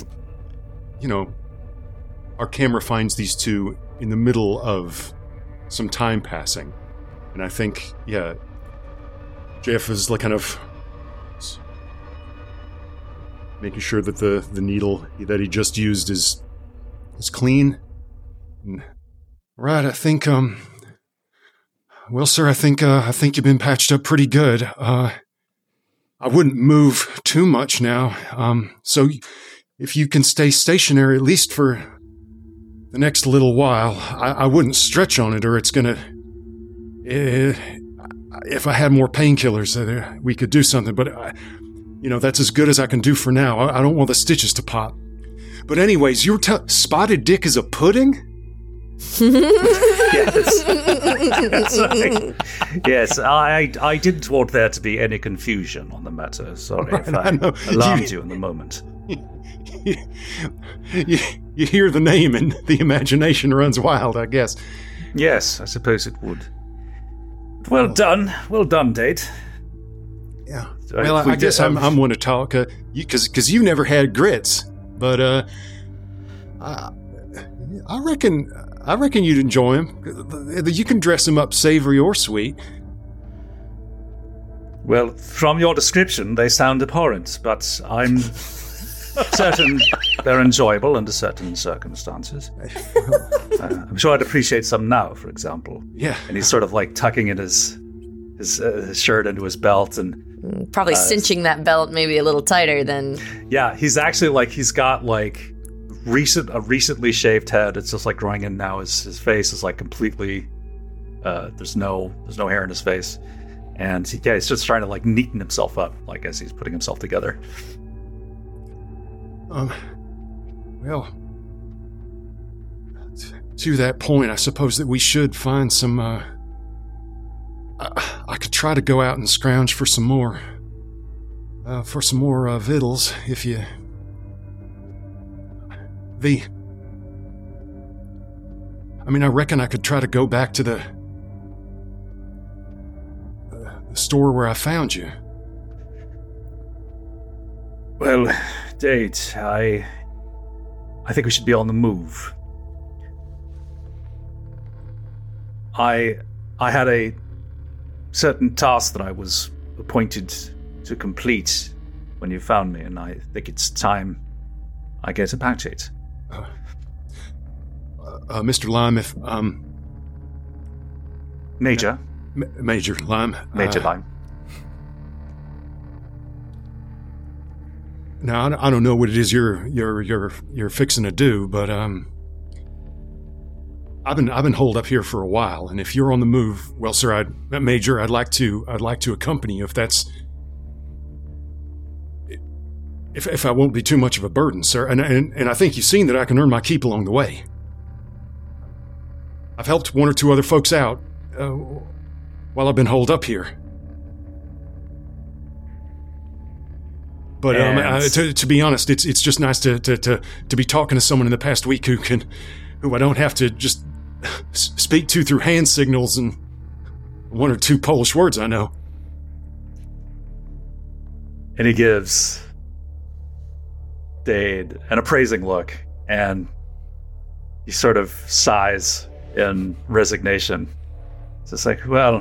our camera finds these two in the middle of some time passing. And I think, JF is like kind of making sure that the needle that he just used is clean. Right, I think, well, sir, I think you've been patched up pretty good. I wouldn't move too much now. So if you can stay stationary at least for the next little while, I wouldn't stretch on it, or it's gonna. If I had more painkillers, we could do something, but that's as good as I can do for now. I don't want the stitches to pop. But anyways, you were Spotted Dick is a pudding? Yes. That's right. Yes, I didn't want there to be any confusion on the matter. Sorry if I alarmed you in the moment. You hear the name and the imagination runs wild, I guess. Yes, I suppose it would. Well done, Dade. Yeah. Well, I guess I'm one to talk, because you've never had grits, but I reckon you'd enjoy them. You can dress them up savory or sweet. Well, from your description, they sound abhorrent, but I'm certain they're enjoyable under certain circumstances. I'm sure I'd appreciate some now, for example. Yeah. And he's sort of like tucking in his shirt into his belt and probably cinching that belt maybe a little tighter than. Yeah, he's actually like he's got like a recently shaved head. It's just like growing in now. His face is like completely. There's no hair in his face, and he's just trying to like neaten himself up, like as he's putting himself together. Well, to that point, I suppose that we should find some, I could try to go out and scrounge for some more victuals, if you... I reckon I could try to go back to the store where I found you. Well, Dade, I think we should be on the move. I had a certain task that I was appointed to complete when you found me, and I think it's time I get back to it. Mr. Lime, if Major Lime. Major Lime. Now, I don't know what it is you're fixing to do, but I've been holed up here for a while, and if you're on the move, well, sir, Major, I'd like to accompany you if that's If I won't be too much of a burden, sir, and I think you've seen that I can earn my keep along the way. I've helped one or two other folks out while I've been holed up here. But to be honest, it's just nice to be talking to someone in the past week who I don't have to just speak to through hand signals and one or two Polish words I know. And he gives Dade an appraising look, and he sort of sighs in resignation. It's just like, well,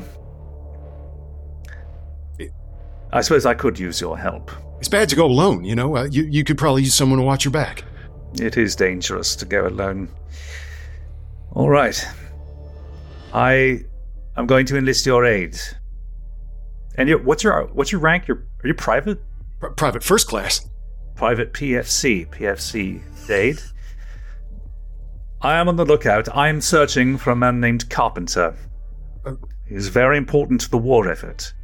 I suppose I could use your help. It's bad to go alone, you know. You could probably use someone to watch your back. It is dangerous to go alone. All right. I am going to enlist your aid. And what's your rank? Are you private? Private first class. Private PFC, Dade. I am on the lookout. I am searching for a man named Carpenter. He's very important to the war effort.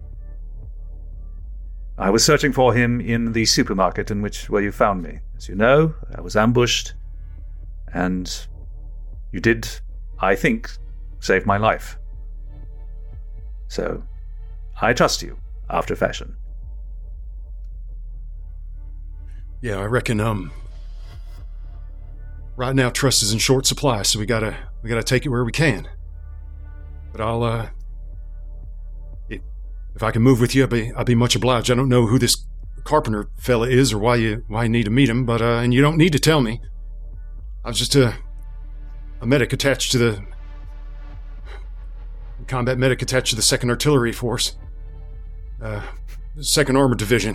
I was searching for him in the supermarket where you found me. As you know, I was ambushed, and you did, I think, save my life. So, I trust you, after fashion. Yeah, I reckon, right now trust is in short supply, so we gotta take it where we can. But I'll, if I can move with you, I'll be much obliged. I don't know who this Carpenter fella is or why you need to meet him, but, and you don't need to tell me. I was just a medic attached to the combat medic attached to the 2nd Artillery Force, 2nd Armored Division.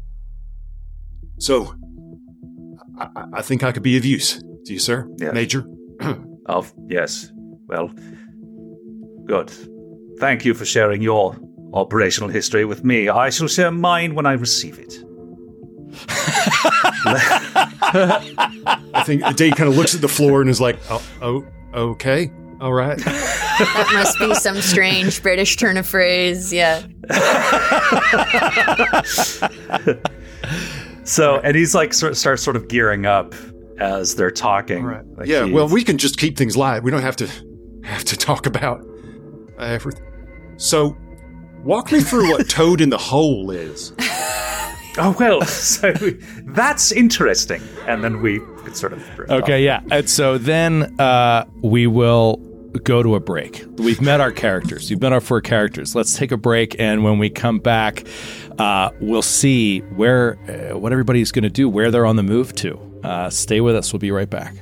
So, I think I could be of use to you, sir. Yes. Major. Yes. Well, good. Thank you for sharing your operational history with me. I shall share mine when I receive it. I think Dade kind of looks at the floor and is like, oh, okay, all right. That must be some strange British turn of phrase, yeah. So, and he's like, starts sort of gearing up as they're talking. Right. Like yeah, well, we can just keep things live. We don't have to talk about everything. So, walk me through what Toad in the Hole is. Oh, well, so that's interesting. And then we could sort of... Okay, yeah. And so then we will go to a break. We've met our characters. You've met our 4 characters. Let's take a break, and when we come back, we'll see what everybody's going to do, where they're on the move to. Stay with us. We'll be right back.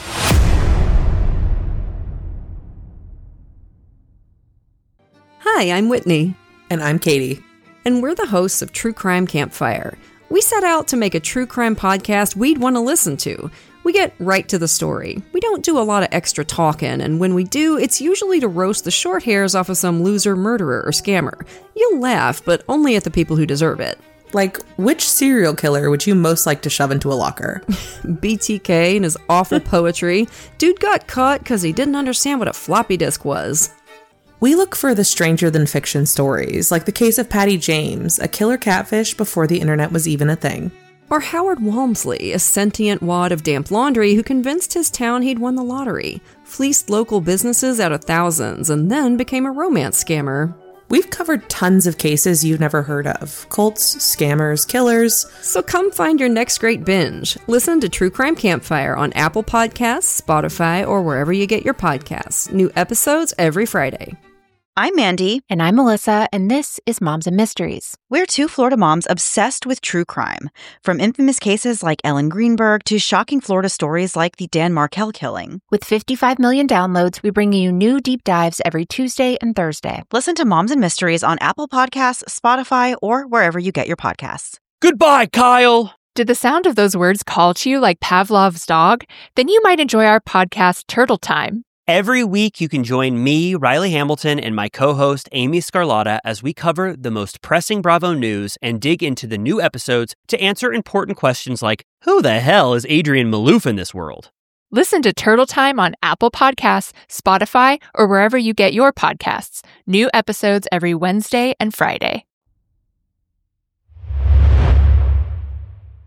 Hi, I'm Whitney. And I'm Katie. And we're the hosts of True Crime Campfire. We set out to make a true crime podcast we'd want to listen to. We get right to the story. We don't do a lot of extra talking, and when we do, it's usually to roast the short hairs off of some loser murderer or scammer. You'll laugh, but only at the people who deserve it. Like, which serial killer would you most like to shove into a locker? BTK and his awful poetry. Dude got caught because he didn't understand what a floppy disk was. We look for the stranger-than-fiction stories, like the case of Patty James, a killer catfish before the internet was even a thing. Or Howard Walmsley, a sentient wad of damp laundry who convinced his town he'd won the lottery, fleeced local businesses out of thousands, and then became a romance scammer. We've covered tons of cases you've never heard of. Cults, scammers, killers. So come find your next great binge. Listen to True Crime Campfire on Apple Podcasts, Spotify, or wherever you get your podcasts. New episodes every Friday. I'm Mandy. And I'm Melissa, and this is Moms and Mysteries. We're 2 Florida moms obsessed with true crime. From infamous cases like Ellen Greenberg to shocking Florida stories like the Dan Markel killing. With 55 million downloads, we bring you new deep dives every Tuesday and Thursday. Listen to Moms and Mysteries on Apple Podcasts, Spotify, or wherever you get your podcasts. Goodbye, Kyle! Did the sound of those words call to you like Pavlov's dog? Then you might enjoy our podcast, Turtle Time. Every week, you can join me, Riley Hamilton, and my co-host, Amy Scarlatta, as we cover the most pressing Bravo news and dig into the new episodes to answer important questions like, who the hell is Adrian Malouf in this world? Listen to Turtle Time on Apple Podcasts, Spotify, or wherever you get your podcasts. New episodes every Wednesday and Friday.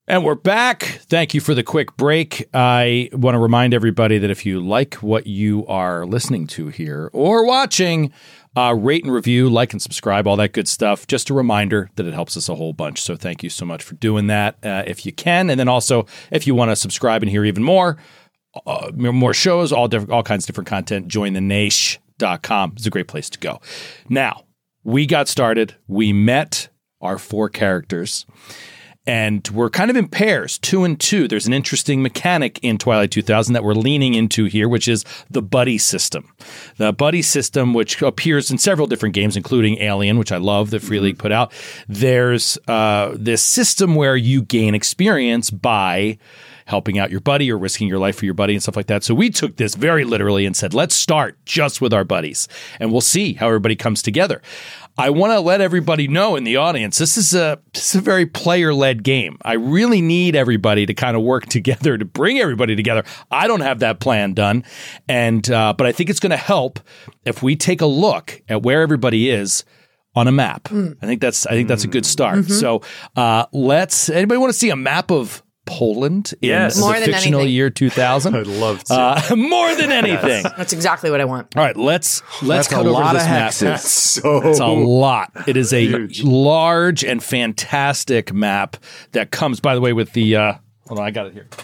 And we're back. Thank you for the quick break. I want to remind everybody that if you like what you are listening to here or watching, rate and review, like and subscribe, all that good stuff. Just a reminder that it helps us a whole bunch. So thank you so much for doing that if you can. And then also, if you want to subscribe and hear even more shows, all kinds of different content, jointhenaish.com is a great place to go. Now, we got started. We met our 4 characters. And we're kind of in pairs, 2 and 2. There's an interesting mechanic in Twilight 2000 that we're leaning into here, which is the buddy system. The buddy system, which appears in several different games, including Alien, which I love that Free League put out. There's this system where you gain experience by helping out your buddy or risking your life for your buddy and stuff like that. So we took this very literally and said, let's start just with our buddies, and we'll see how everybody comes together. I want to let everybody know in the audience, this is a very player-led game. I really need everybody to kind of work together to bring everybody together. I don't have that plan done, but I think it's going to help if we take a look at where everybody is on a map. I think that's a good start. Mm-hmm. So anybody want to see a map of Poland in the fictional year 2000? I'd love to. More than anything. That's exactly what I want. All right, let's cut over this map. It's a lot. It is a huge, large and fantastic map that comes, by the way, with the hold on, I got it here.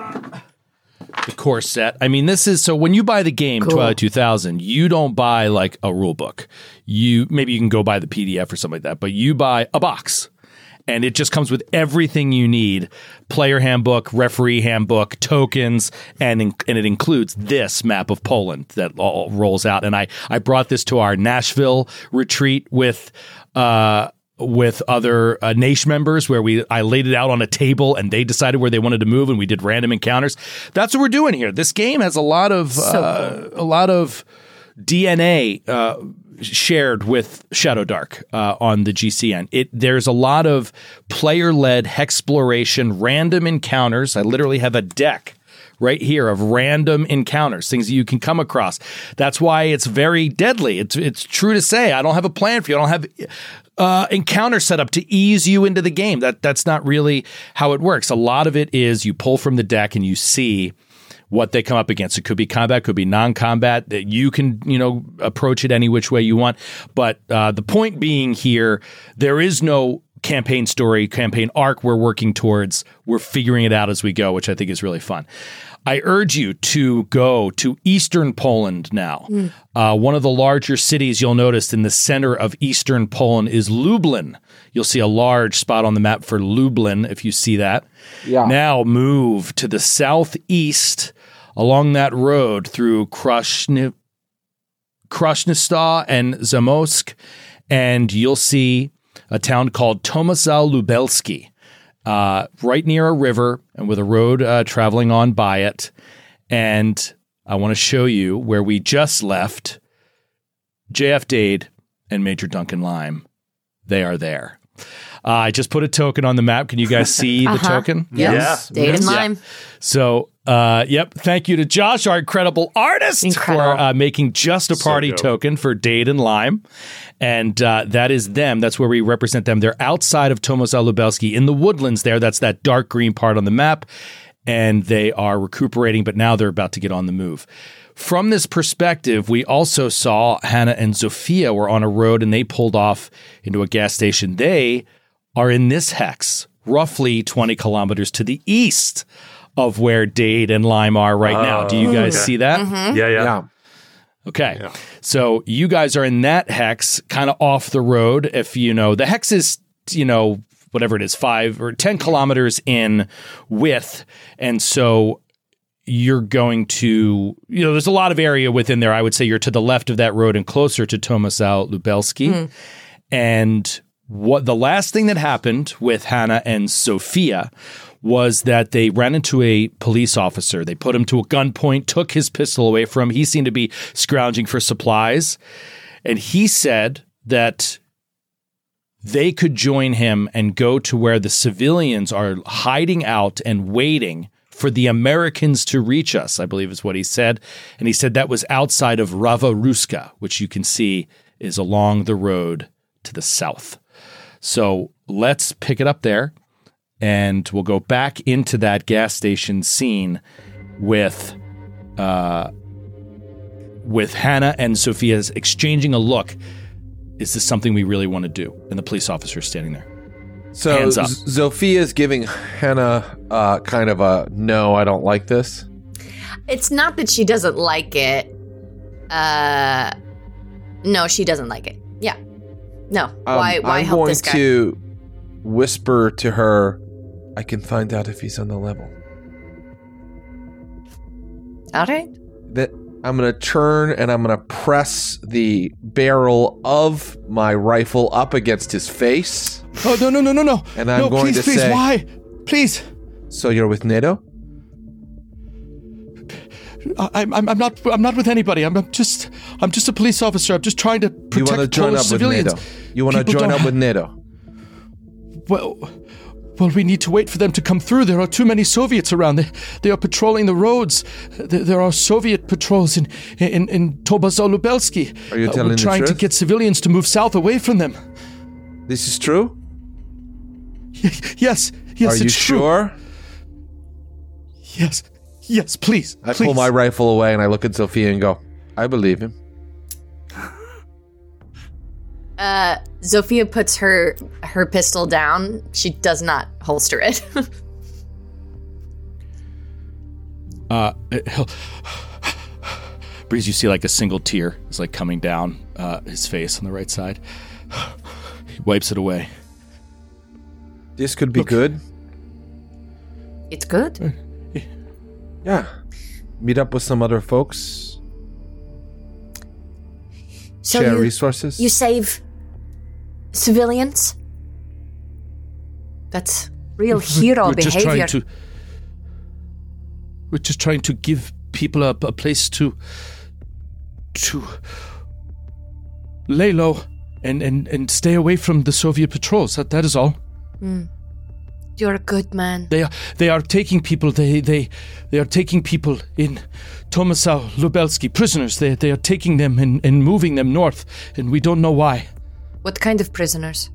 The core set. I mean, this is so when you buy the game Twilight 2000, you don't buy like a rule book. Maybe you can go buy the PDF or something like that, but you buy a box. And it just comes with everything you need: player handbook, referee handbook, tokens, and it includes this map of Poland that all rolls out. And I brought this to our Nashville retreat with other Naish members, where I laid it out on a table and they decided where they wanted to move, and we did random encounters. That's what we're doing here. This game has a lot of DNA shared with Shadow Dark on the GCN. There's a lot of player-led hexploration, random encounters. I literally have a deck right here of random encounters, things that you can come across. That's why it's very deadly. It's true to say, I don't have a plan for you. I don't have encounter set up to ease you into the game. That's not really how it works. A lot of it is you pull from the deck and you see what they come up against. It could be combat, could be non-combat. That you can, approach it any which way you want. But the point being here, there is no campaign story, campaign arc we're working towards. We're figuring it out as we go, which I think is really fun. I urge you to go to Eastern Poland now. One of the larger cities you'll notice in the center of Eastern Poland is Lublin. You'll see a large spot on the map for Lublin if you see that. Yeah. Now move to the southeast along that road through Krasnystaw and Zamość, and you'll see a town called Tomaszow Lubelski, right near a river and with a road traveling on by it. And I want to show you where we just left JF Dade and Major Duncan Lime. They are there. I just put a token on the map. Can you guys see the token? Yes. Yeah. Dade and Lime. So, thank you to Josh, our incredible artist, for making just a party token for Dade and Lime. And that is them. That's where we represent them. They're outside of Tomaszow Lubelski in the woodlands there. That's that dark green part on the map. And they are recuperating, but now they're about to get on the move. From this perspective, we also saw Hannah and Zofia were on a road and they pulled off into a gas station. They are in this hex, roughly 20 kilometers to the east of where Dade and Lime are right now. Do you guys see that? Mm-hmm. Yeah. Okay. Yeah. So you guys are in that hex, kind of off the road. If the hex is, whatever it is, 5 or 10 kilometers in width. And so you're going to, there's a lot of area within there. I would say you're to the left of that road and closer to Tomaszow Lubelski. And what the last thing that happened with Hannah and Zofia was that they ran into a police officer. They put him to a gunpoint, took his pistol away from him. He seemed to be scrounging for supplies. And he said that they could join him and go to where the civilians are hiding out and waiting for the Americans to reach us, I believe is what he said. And he said that was outside of Rawa Ruska, which you can see is along the road to the south. So let's pick it up there. and we'll go back into that gas station scene with Hannah and Sophia exchanging a look. Is this something we really want to do? And the police officer is standing there. So hands up. Sophia's giving Hannah kind of a, no, I don't like this. It's not that she doesn't like it. No, she doesn't like it. Yeah. No. Why help this guy? I'm going to whisper to her, I can find out if he's on the level. All right. I'm going to turn and I'm going to press the barrel of my rifle up against his face. Oh, no. And I'm going to say, why? Please. So you're with NATO? I'm not with anybody. I'm just a police officer. I'm just trying to protect Polish civilians. You want to join up with NATO? Well, we need to wait for them to come through. There are too many Soviets around. They are patrolling the roads. There are Soviet patrols in Tomaso-Lubelsky. Are you telling the truth? We're trying to get civilians to move south away from them. This is true? Yes, Are you sure? Yes, please. I pull my rifle away and I look at Sophia and go, I believe him. Sophia puts her pistol down. She does not holster it. Breeze, you see like a single tear is like coming down his face on the right side. He wipes it away. This could be good. It's good. Yeah. Meet up with some other folks. So share resources. You save civilians? That's real hero behavior. We're just trying to give people a place to lay low and stay away from the Soviet patrols. That is all. You're a good man. They are taking people. They are taking people in Tomaso-Lubelsky, prisoners. They are taking them and moving them north, and we don't know why. What kind of prisoners?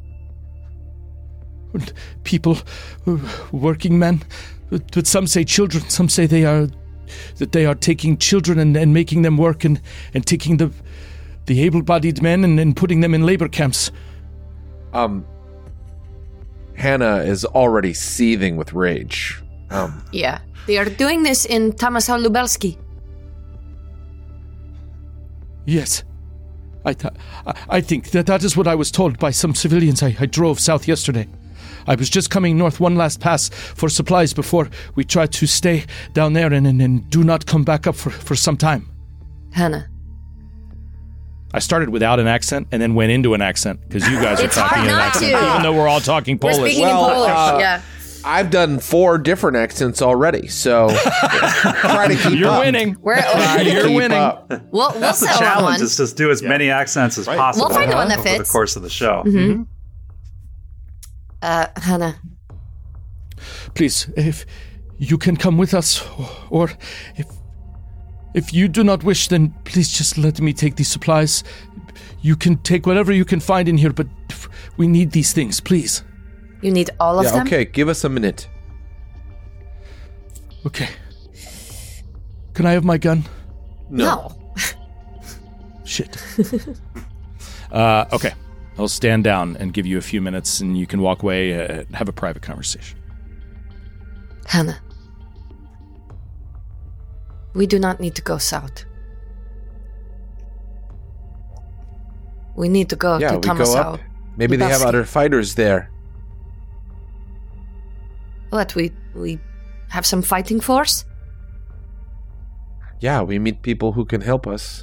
People, working men. But some say children. Some say they are taking children and making them work and taking the able-bodied men and putting them in labor camps. Hannah is already seething with rage. Yeah, they are doing this in Tomaso-Lubelsky. Yes. I think that is what I was told by some civilians. I drove south yesterday. I was just coming north one last pass for supplies before we tried to stay down there and do not come back up for some time. Hannah. I started without an accent and then went into an accent because you guys are talking in an accent, even though we're all talking Polish. We're speaking in Polish, yeah. I've done 4 different accents already, so try to keep You're up. winning. You're winning. We'll That's the settle on challenge, one. is to do as many accents as possible We'll find one that over fits. the course of the show. Mm-hmm. Hannah. Please, if you can come with us, or if you do not wish, then please just let me take these supplies. You can take whatever you can find in here, but we need these things, please. You need all of them? Okay, give us a minute. Okay. Can I have my gun? No. Shit. Okay. I'll stand down and give you a few minutes, and you can walk away and have a private conversation. Hannah. We do not need to go south. We need to go to Tomaso. Go up. Maybe they have other fighters there. What, we have some fighting force? Yeah, we meet people who can help us.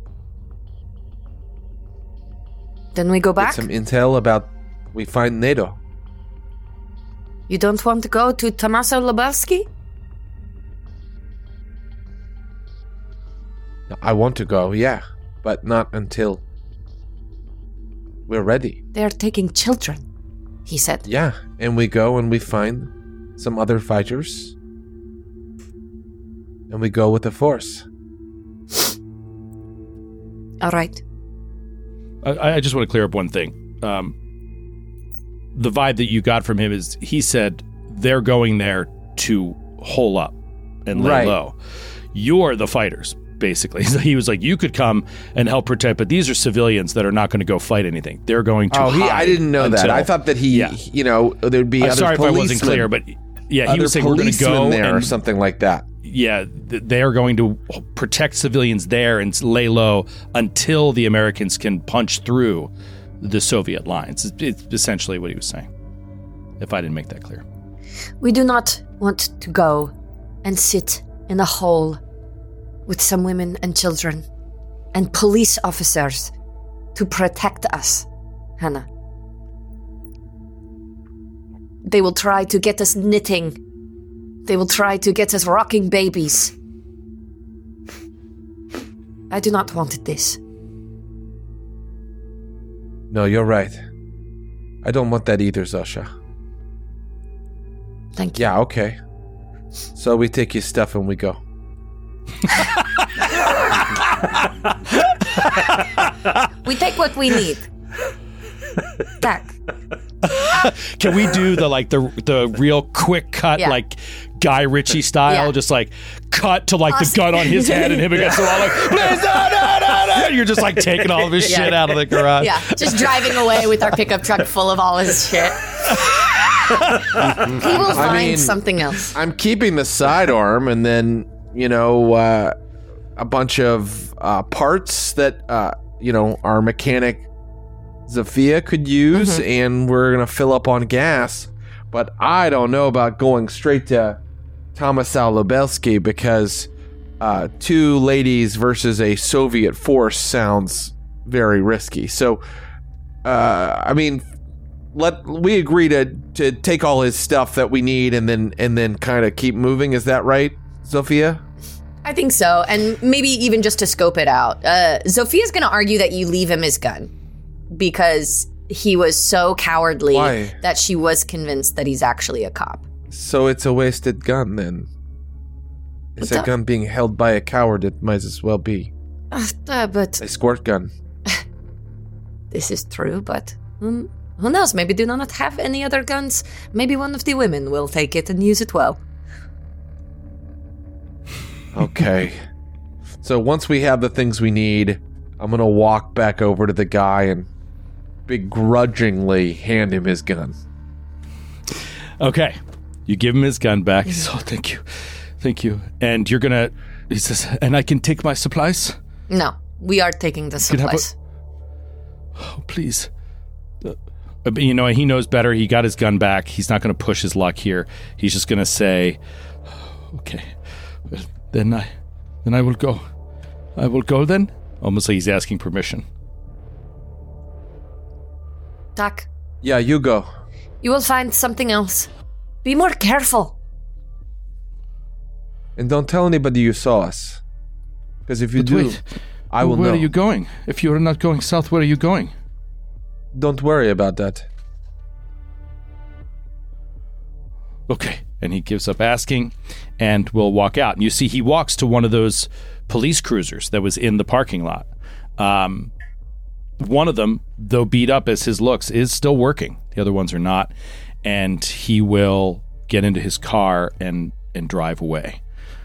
Then we go back? Get some intel about we find NATO. You don't want to go to Tomaso-Lubelsky? I want to go, yeah, but not until we're ready. They're taking children, he said. Yeah, and we go and we find some other fighters. And we go with the force. All right. I just want to clear up one thing. The vibe that you got from him is he said they're going there to hole up and lay low. You're the fighters, basically. So he was like, you could come and help protect, but these are civilians that are not going to go fight anything. They're going to hide. I didn't know that. I thought that there'd be other sorry policemen. If I wasn't clear, but he was saying we're going to go there or something like that. Yeah, they are going to protect civilians there and lay low until the Americans can punch through the Soviet lines. It's essentially what he was saying, if I didn't make that clear. We do not want to go and sit in a hole with some women and children and police officers to protect us, Hannah. They will try to get us knitting. They will try to get us rocking babies. I do not want this. No, you're right. I don't want that either, Zasha. Thank you. Yeah, okay. So we take your stuff and we go. We take what we need. Tak. Can we do the real quick cut, like Guy Ritchie style, just like cut to like the gun on his head and him against the wall, like, please, no. You're just like taking all of his shit out of the garage. Yeah, just driving away with our pickup truck full of all his shit. He will find something else. I'm keeping the sidearm and then, a bunch of parts that, our mechanic Zofia could use, and we're going to fill up on gas. But I don't know about going straight to Tomasow Lubelski because 2 ladies versus a Soviet force sounds very risky. So, we agree to take all his stuff that we need and then kind of keep moving. Is that right, Zofia? I think so, and maybe even just to scope it out. Zofia's going to argue that you leave him his gun because he was so cowardly that she was convinced that he's actually a cop. So it's a wasted gun then. It's a gun being held by a coward. It might as well be. But a squirt gun. This is true, but who knows? Maybe do not have any other guns. Maybe one of the women will take it and use it well. Okay. So once we have the things we need, I'm going to walk back over to the guy and begrudgingly hand him his gun. Okay. You give him his gun back. He says, oh, thank you. Thank you. And you're going to, he says, and I can take my supplies? No, we are taking the supplies. Oh, please. He knows better. He got his gun back. He's not going to push his luck here. He's just going to say, okay, then I will go. I will go then? Almost like he's asking permission. Tak. Yeah, you go. You will find something else. Be more careful. And don't tell anybody you saw us. Because if you do, I will know. Where are you going? If you are not going south, where are you going? Don't worry about that. Okay. And he gives up asking and will walk out. And you see he walks to one of those police cruisers that was in the parking lot. One of them, though beat up as his looks, is still working. The other ones are not. And he will get into his car and drive away.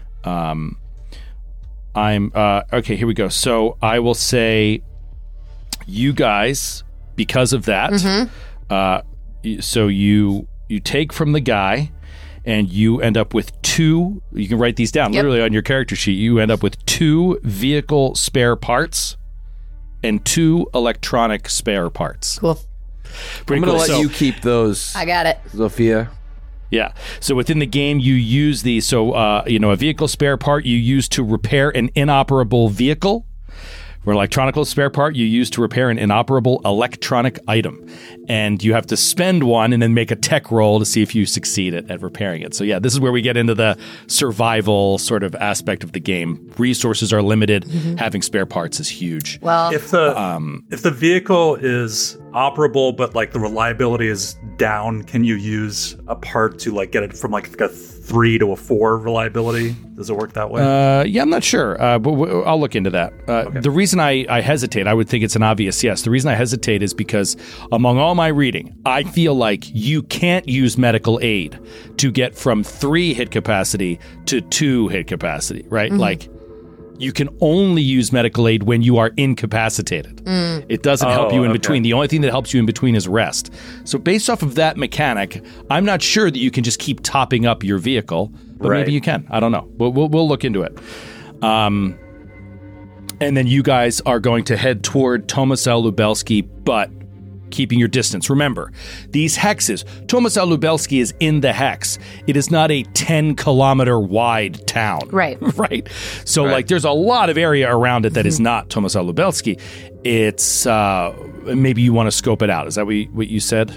Okay, here we go. So I will say you guys, because of that, so you take from the guy and you end up with 2, you can write these down literally on your character sheet. You end up with 2 vehicle spare parts and 2 electronic spare parts. Cool. I'm going to let you keep those. I got it. Zofia. Yeah. So within the game, you use these. So, a vehicle spare part you use to repair an inoperable vehicle. Or an electronic spare part you use to repair an inoperable electronic item. And you have to spend one and then make a tech roll to see if you succeed at repairing it. So yeah, this is where we get into the survival sort of aspect of the game. Resources are limited. Having spare parts is huge. Well, if the vehicle is operable but like the reliability is down, can you use a part to like get it from like a 3 to a 4 reliability. Does it work that way? Yeah, I'm not sure, but I'll look into that. Okay. The reason I hesitate, I would think it's an obvious yes. The reason I hesitate is because among all my reading, I feel like you can't use medical aid to get from 3 hit capacity to 2 hit capacity, right? Mm-hmm. Like, you can only use medical aid when you are incapacitated. It doesn't help you in between. The only thing that helps you in between is rest. So based off of that mechanic, I'm not sure that you can just keep topping up your vehicle, but maybe you can. I don't know. We'll look into it. And then you guys are going to head toward Tomasz Lubelski, but keeping your distance. Remember, these hexes, Tomasz Lubelski is in the hex. It is not a 10-kilometer wide town. Right. Right? So, there's a lot of area around it that is not Tomasz Lubelski. It's, maybe you want to scope it out. Is that what you said?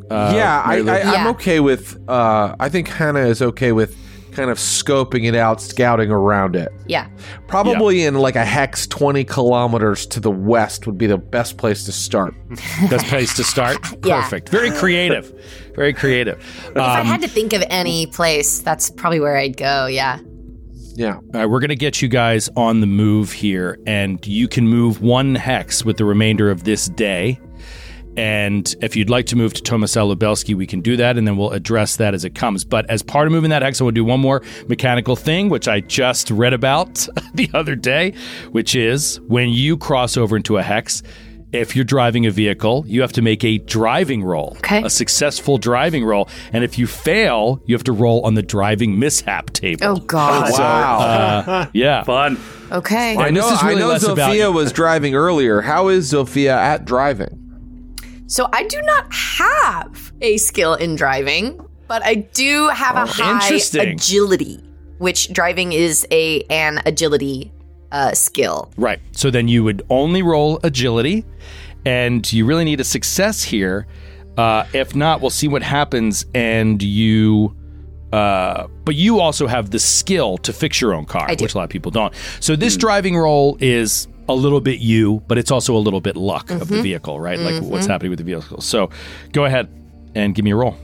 I'm okay with, I think Hannah is okay with kind of scoping it out, scouting around it. Yeah. Probably in like a hex 20 kilometers to the west would be the best place to start. Best place to start? Perfect. Very creative. Very creative. If I had to think of any place, that's probably where I'd go, yeah. Yeah. All right, we're going to get you guys on the move here, and you can move 1 hex with the remainder of this day. And if you'd like to move to Tomasz Lubelski, we can do that, and then we'll address that as it comes. But as part of moving that hex, I will do one more mechanical thing, which I just read about the other day, which is when you cross over into a hex, if you're driving a vehicle, you have to make a driving roll, a successful driving roll. And if you fail, you have to roll on the driving mishap table. Oh, God. Wow. Yeah. Fun. Okay. I know Zofia was driving earlier. How is Zofia at driving? So I do not have a skill in driving, but I do have a high agility, which driving is an agility skill. Right. So then you would only roll agility, and you really need a success here. If not, we'll see what happens, and you... but you also have the skill to fix your own car, which a lot of people don't. So this driving roll is... a little bit you, but it's also a little bit luck of the vehicle, right? Like what's happening with the vehicle. So go ahead and give me a roll.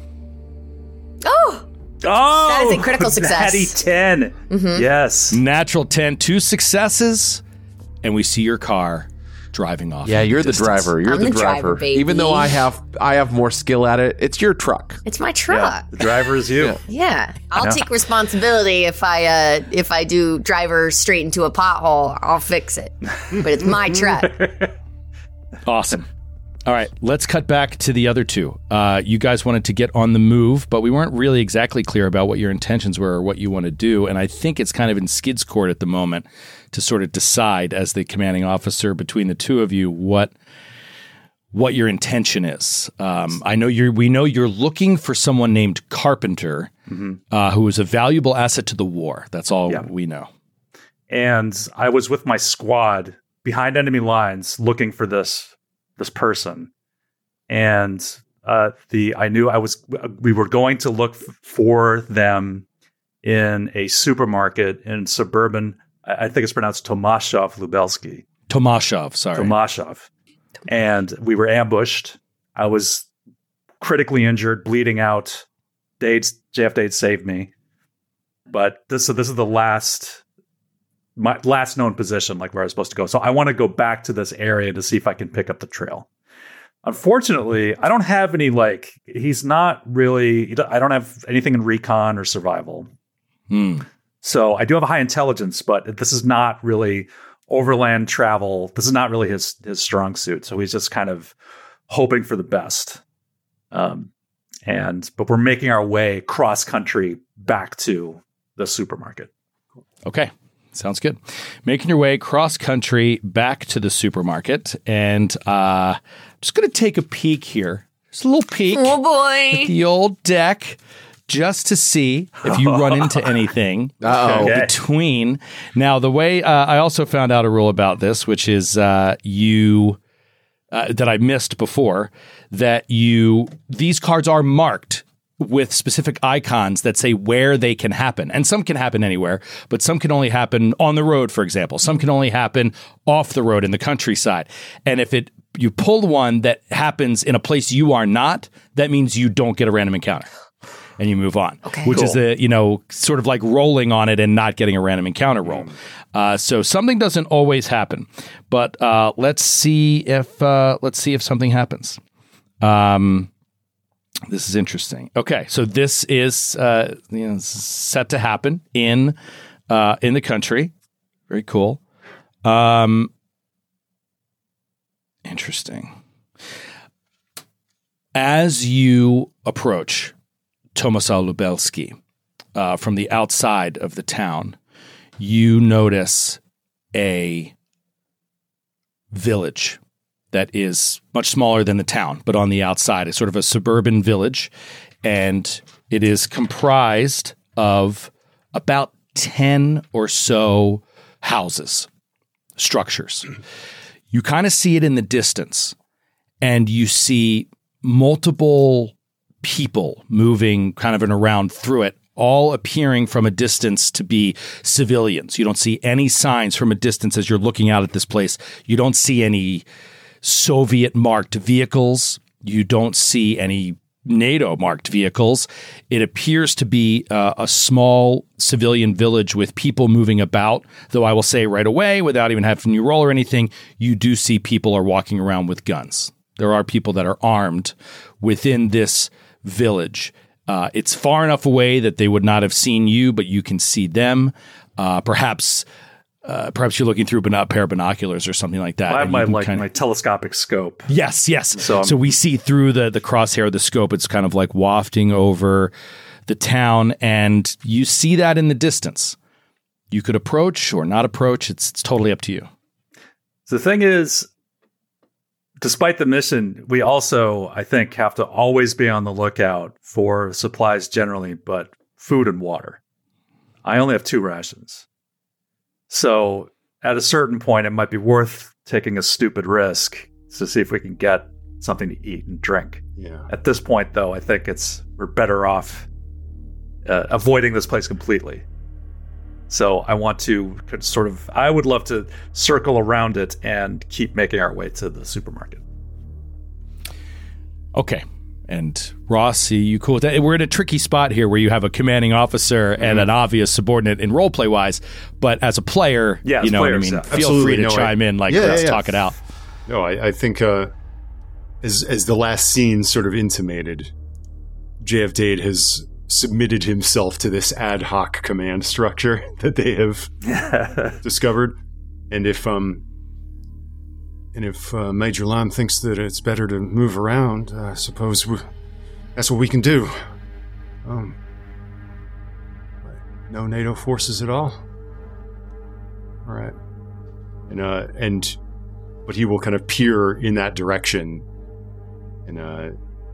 Oh! That is a critical success. Natty 10. Yes. Natural 10, 2 successes, and we see your car driving off. Yeah, you're the driver. You're the driver. Baby. Even though I have more skill at it, it's your truck. It's my truck. Yeah, the driver is you. Yeah. I'll take responsibility if I do driver straight into a pothole. I'll fix it. But it's my truck. Awesome. All right, let's cut back to the other two. You guys wanted to get on the move, but we weren't really exactly clear about what your intentions were or what you want to do. And I think it's kind of in Skid's court at the moment to sort of decide as the commanding officer between the two of you what your intention is. We know you're looking for someone named Carpenter, who is a valuable asset to the war. That's all we know. And I was with my squad behind enemy lines looking for this person, and we were going to look for them in a supermarket in suburban. I think it's pronounced Tomaszów Lubelski. Tomaszów. And we were ambushed. I was critically injured, bleeding out. JF Dade saved me. But this is my last known position, like where I was supposed to go. So I want to go back to this area to see if I can pick up the trail. Unfortunately, I don't have any, he's not really, I don't have anything in recon or survival. So I do have a high intelligence, but this is not really overland travel. This is not really his strong suit. So he's just kind of hoping for the best. But we're making our way cross country back to the supermarket. Okay. Sounds good. Making your way cross country back to the supermarket. And I'm just going to take a peek here. Just a little peek. Oh, boy. At the old deck. Just to see if you run into anything between. Now, the way I also found out a rule about this, which is that I missed before, that these cards are marked with specific icons that say where they can happen. And some can happen anywhere, but some can only happen on the road, for example. Some can only happen off the road in the countryside. And if you pull one that happens in a place you are not, that means you don't get a random encounter. and you move on. Okay. Which is sort of like rolling on it and not getting a random encounter roll. So something doesn't always happen, but let's see if something happens. This is interesting. Okay, so this is set to happen in the country. Very cool. Interesting. As you approach Tomasław Lubelski from the outside of the town, you notice a village that is much smaller than the town, but on the outside. It's sort of a suburban village, and it is comprised of about 10 or so houses, structures. You kind of see it in the distance, and you see multiple people moving kind of and around through it, all appearing from a distance to be civilians. You don't see any signs from a distance as you're looking out at this place. You don't see any Soviet-marked vehicles. You don't see any NATO-marked vehicles. It appears to be a small civilian village with people moving about, though I will say right away, without even having you roll or anything, you do see people are walking around with guns. There are people that are armed within this village. It's far enough away that they would not have seen you, but you can see them. Perhaps you're looking through a pair of binoculars or something like that. I have my telescopic scope. Yes. So we see through the crosshair of the scope. It's kind of like wafting over the town, and you see that in the distance. You could approach or not approach. It's totally up to you. So the thing is, despite the mission, we also, I think, have to always be on the lookout for supplies generally, but food and water. I only have 2 rations. So at a certain point, it might be worth taking a stupid risk to see if we can get something to eat and drink. Yeah. At this point, though, I think we're better off avoiding this place completely. So I want to I would love to circle around it and keep making our way to the supermarket. Okay. And Ross, you cool with that? We're in a tricky spot here where you have a commanding officer and an obvious subordinate in roleplay wise, but as a player, you know what I mean? Yeah. Feel free to chime in, let's talk it out. No, I think as the last scene sort of intimated, JF Dade has submitted himself to this ad hoc command structure that they have discovered. And if Major Lime thinks that it's better to move around, I suppose that's what we can do. No NATO forces at all? All right. But he will kind of peer in that direction and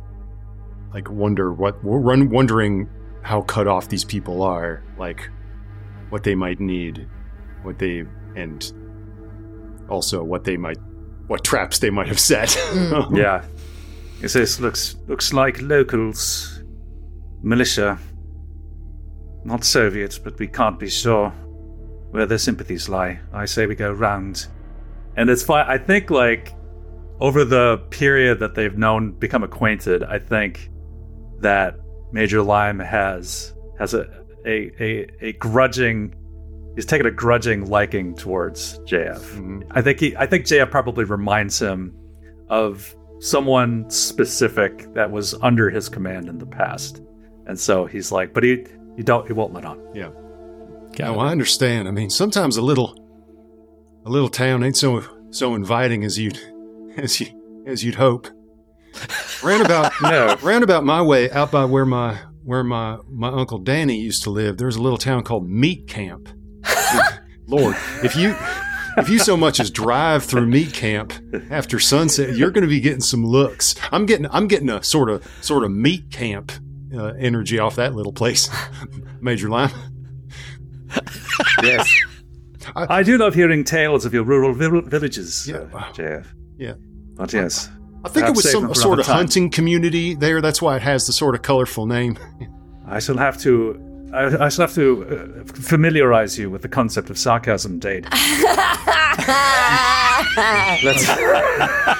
wondering how cut off these people are, like what they might need, and also what traps they might have set. Yeah. It says looks like locals, militia, not Soviets, but we can't be sure where their sympathies lie. I say we go round. And it's fine. I think over the period that they've become acquainted, I think that Major Lime has a grudging. He's taken a grudging liking towards JF. Mm-hmm. I think JF probably reminds him of someone specific that was under his command in the past, and so he's like, but he won't let on. Yeah. No, I understand. I mean, sometimes a little town ain't so inviting as you'd hope. Roundabout my way, out by where my Uncle Danny used to live, there's a little town called Meat Camp. Lord, if you so much as drive through Meat Camp after sunset, you're going to be getting some looks. I'm getting a sort of meat camp energy off that little place, Major Lime. Yes, I do love hearing tales of your rural villages, JF. Yeah, but yes. I think it was some sort of hunting community there. That's why it has the sort of colorful name. I shall have to familiarize you with the concept of sarcasm, Dade.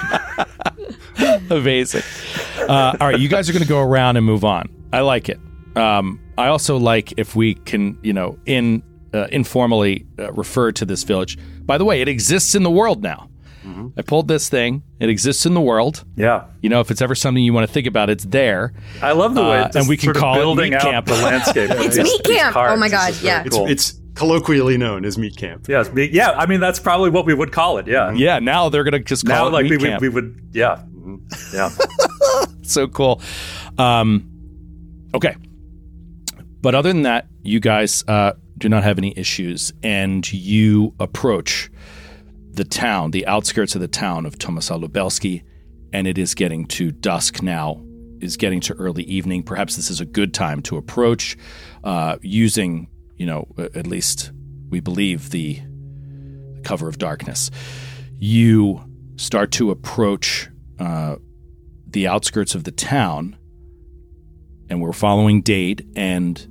Amazing. All right, you guys are going to go around and move on. I like it. I also like if we can, informally refer to this village. By the way, it exists in the world now. Mm-hmm. I pulled this thing. It exists in the world. Yeah. If it's ever something you want to think about, it's there. I love the way and we can call it Meat Camp. The landscape. It's Meat Camp. Oh my God. Yeah. Cool. It's colloquially known as Meat Camp. Yes. Yeah. I mean, that's probably what we would call it. Yeah. Yeah. Now they're going to just call it Meat Camp. We would. Yeah. Yeah. So cool. Okay. But other than that, you guys do not have any issues, and you approach the town, the outskirts of the town of Tomasza Lubelski, and it is getting to dusk now, is getting to early evening. Perhaps this is a good time to approach using, at least we believe, the cover of darkness. You start to approach the outskirts of the town, and we're following Dade and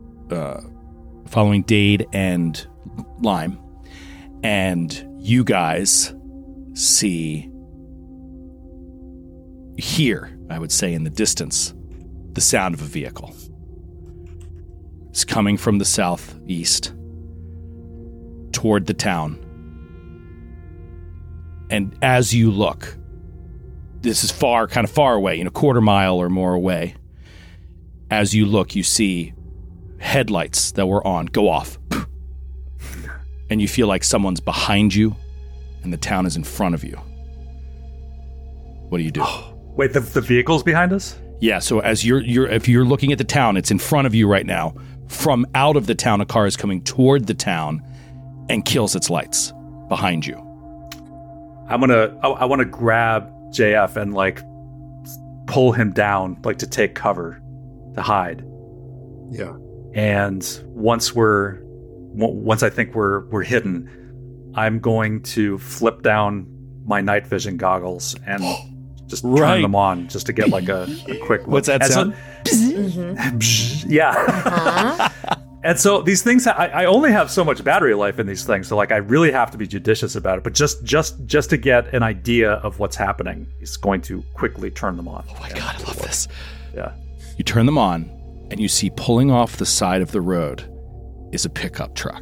Lime, and you guys hear, I would say, in the distance, the sound of a vehicle. It's coming from the southeast toward the town. And as you look, this is kind of far away, quarter mile or more away. As you look, you see headlights that were on go off. And you feel like someone's behind you and the town is in front of you. What do you do? Wait, the vehicle's behind us? Yeah, so as if you're looking at the town, it's in front of you right now. From out of the town, a car is coming toward the town and kills its lights behind you. I want to grab JF and pull him down, to take cover, to hide. Yeah. And once I think we're hidden, I'm going to flip down my night vision goggles and just turn them on just to get a quick look. What's that sound? Yeah. Uh-huh. And so these things, I only have so much battery life in these things, so I really have to be judicious about it. But just to get an idea of what's happening, he's going to quickly turn them on. Oh my God, I love this. Yeah. You turn them on, and you see pulling off the side of the road is a pickup truck.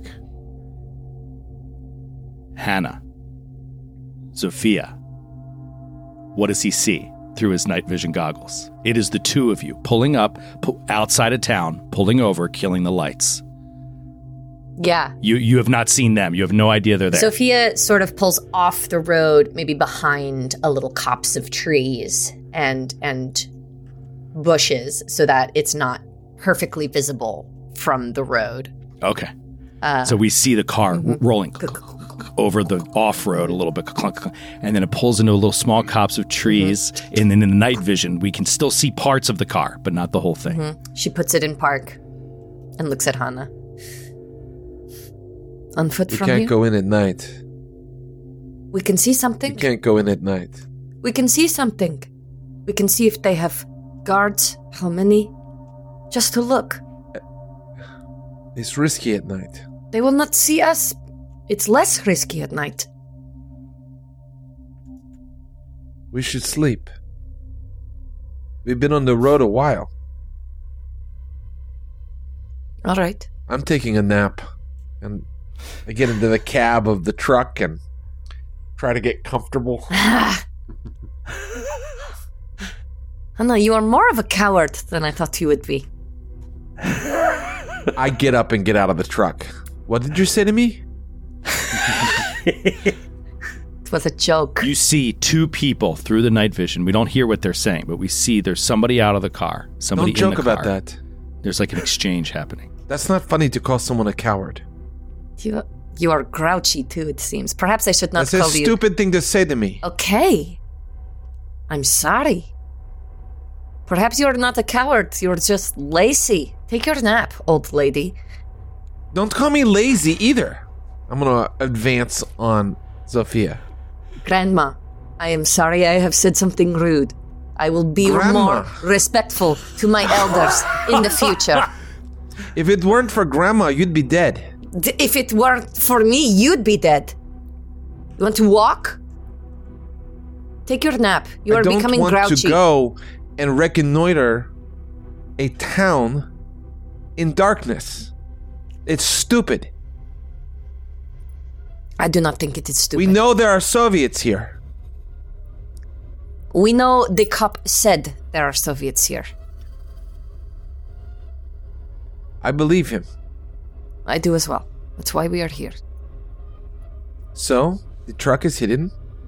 Hannah. Zofia. What does he see through his night vision goggles? It is the two of you pulling up outside of town, pulling over, killing the lights. Yeah. You have not seen them. You have no idea they're there. Zofia sort of pulls off the road, maybe behind a little copse of trees and bushes so that it's not perfectly visible from the road. Okay. So we see the car rolling over the off-road a little bit, and then it pulls into a little small copse of trees, and then in the night vision, we can still see parts of the car, but not the whole thing. Mm-hmm. She puts it in park and looks at Hannah. On foot from you? We can't go in at night. We can see something? We can't go in at night. We can see something. We can see if they have guards, how many, just to look. It's risky at night. They will not see us. It's less risky at night. We should sleep. We've been on the road a while. All right. I'm taking a nap. And I get into the cab of the truck and try to get comfortable. Hannah, you are more of a coward than I thought you would be. I get up and get out of the truck. What did you say to me? It was a joke. You see two people through the night vision. We don't hear what they're saying, but we see there's somebody out of the car. Somebody don't in joke the car. About that. There's an exchange happening. That's not funny to call someone a coward. You are grouchy too, it seems. Perhaps I should not call you... That's a stupid thing to say to me. Okay. I'm sorry. Perhaps you're not a coward. You're just lazy. Take your nap, old lady. Don't call me lazy either. I'm going to advance on Zofia. Grandma, I am sorry I have said something rude. I will be more respectful to my elders in the future. If it weren't for Grandma, you'd be dead. If it weren't for me, you'd be dead. You want to walk? Take your nap. You are becoming grouchy. I don't want to go and reconnoiter a town in darkness. It's stupid. I do not think it is stupid. We know there are Soviets here. We know the cop said there are Soviets here. I believe him. I do as well. That's why we are here. So, the truck is hidden.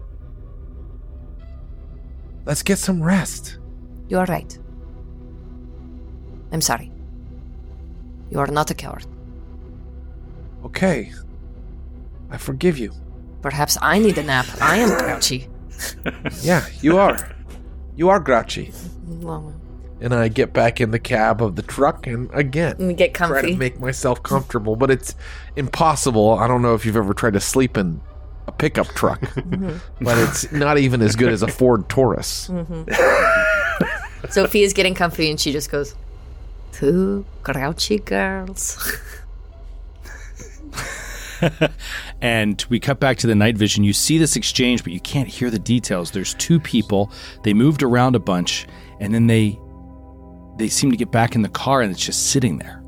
Let's get some rest. You are right. I'm sorry. You are not a coward. Okay. I forgive you. Perhaps I need a nap. I am grouchy. Yeah, you are. You are grouchy. Well, and I get back in the cab of the truck and again get comfy. Try to make myself comfortable, but it's impossible. I don't know if you've ever tried to sleep in a pickup truck, but it's not even as good as a Ford Taurus. Sophia's getting comfy and she just goes, 2 grouchy girls. And we cut back to the night vision. You see this exchange, but you can't hear the details. There's 2 people. They moved around a bunch, and then they seem to get back in the car, and it's just sitting there.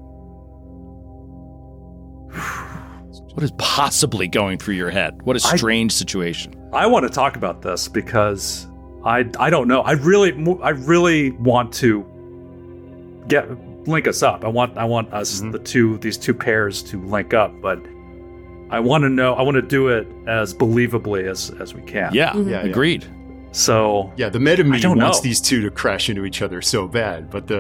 What is possibly going through your head? What a strange situation. I want to talk about this because I don't know. I really want to link us up. I want us these two pairs to link up, but I want to do it as believably as we can. Yeah, agreed. So the meta me wants these two to crash into each other so bad, but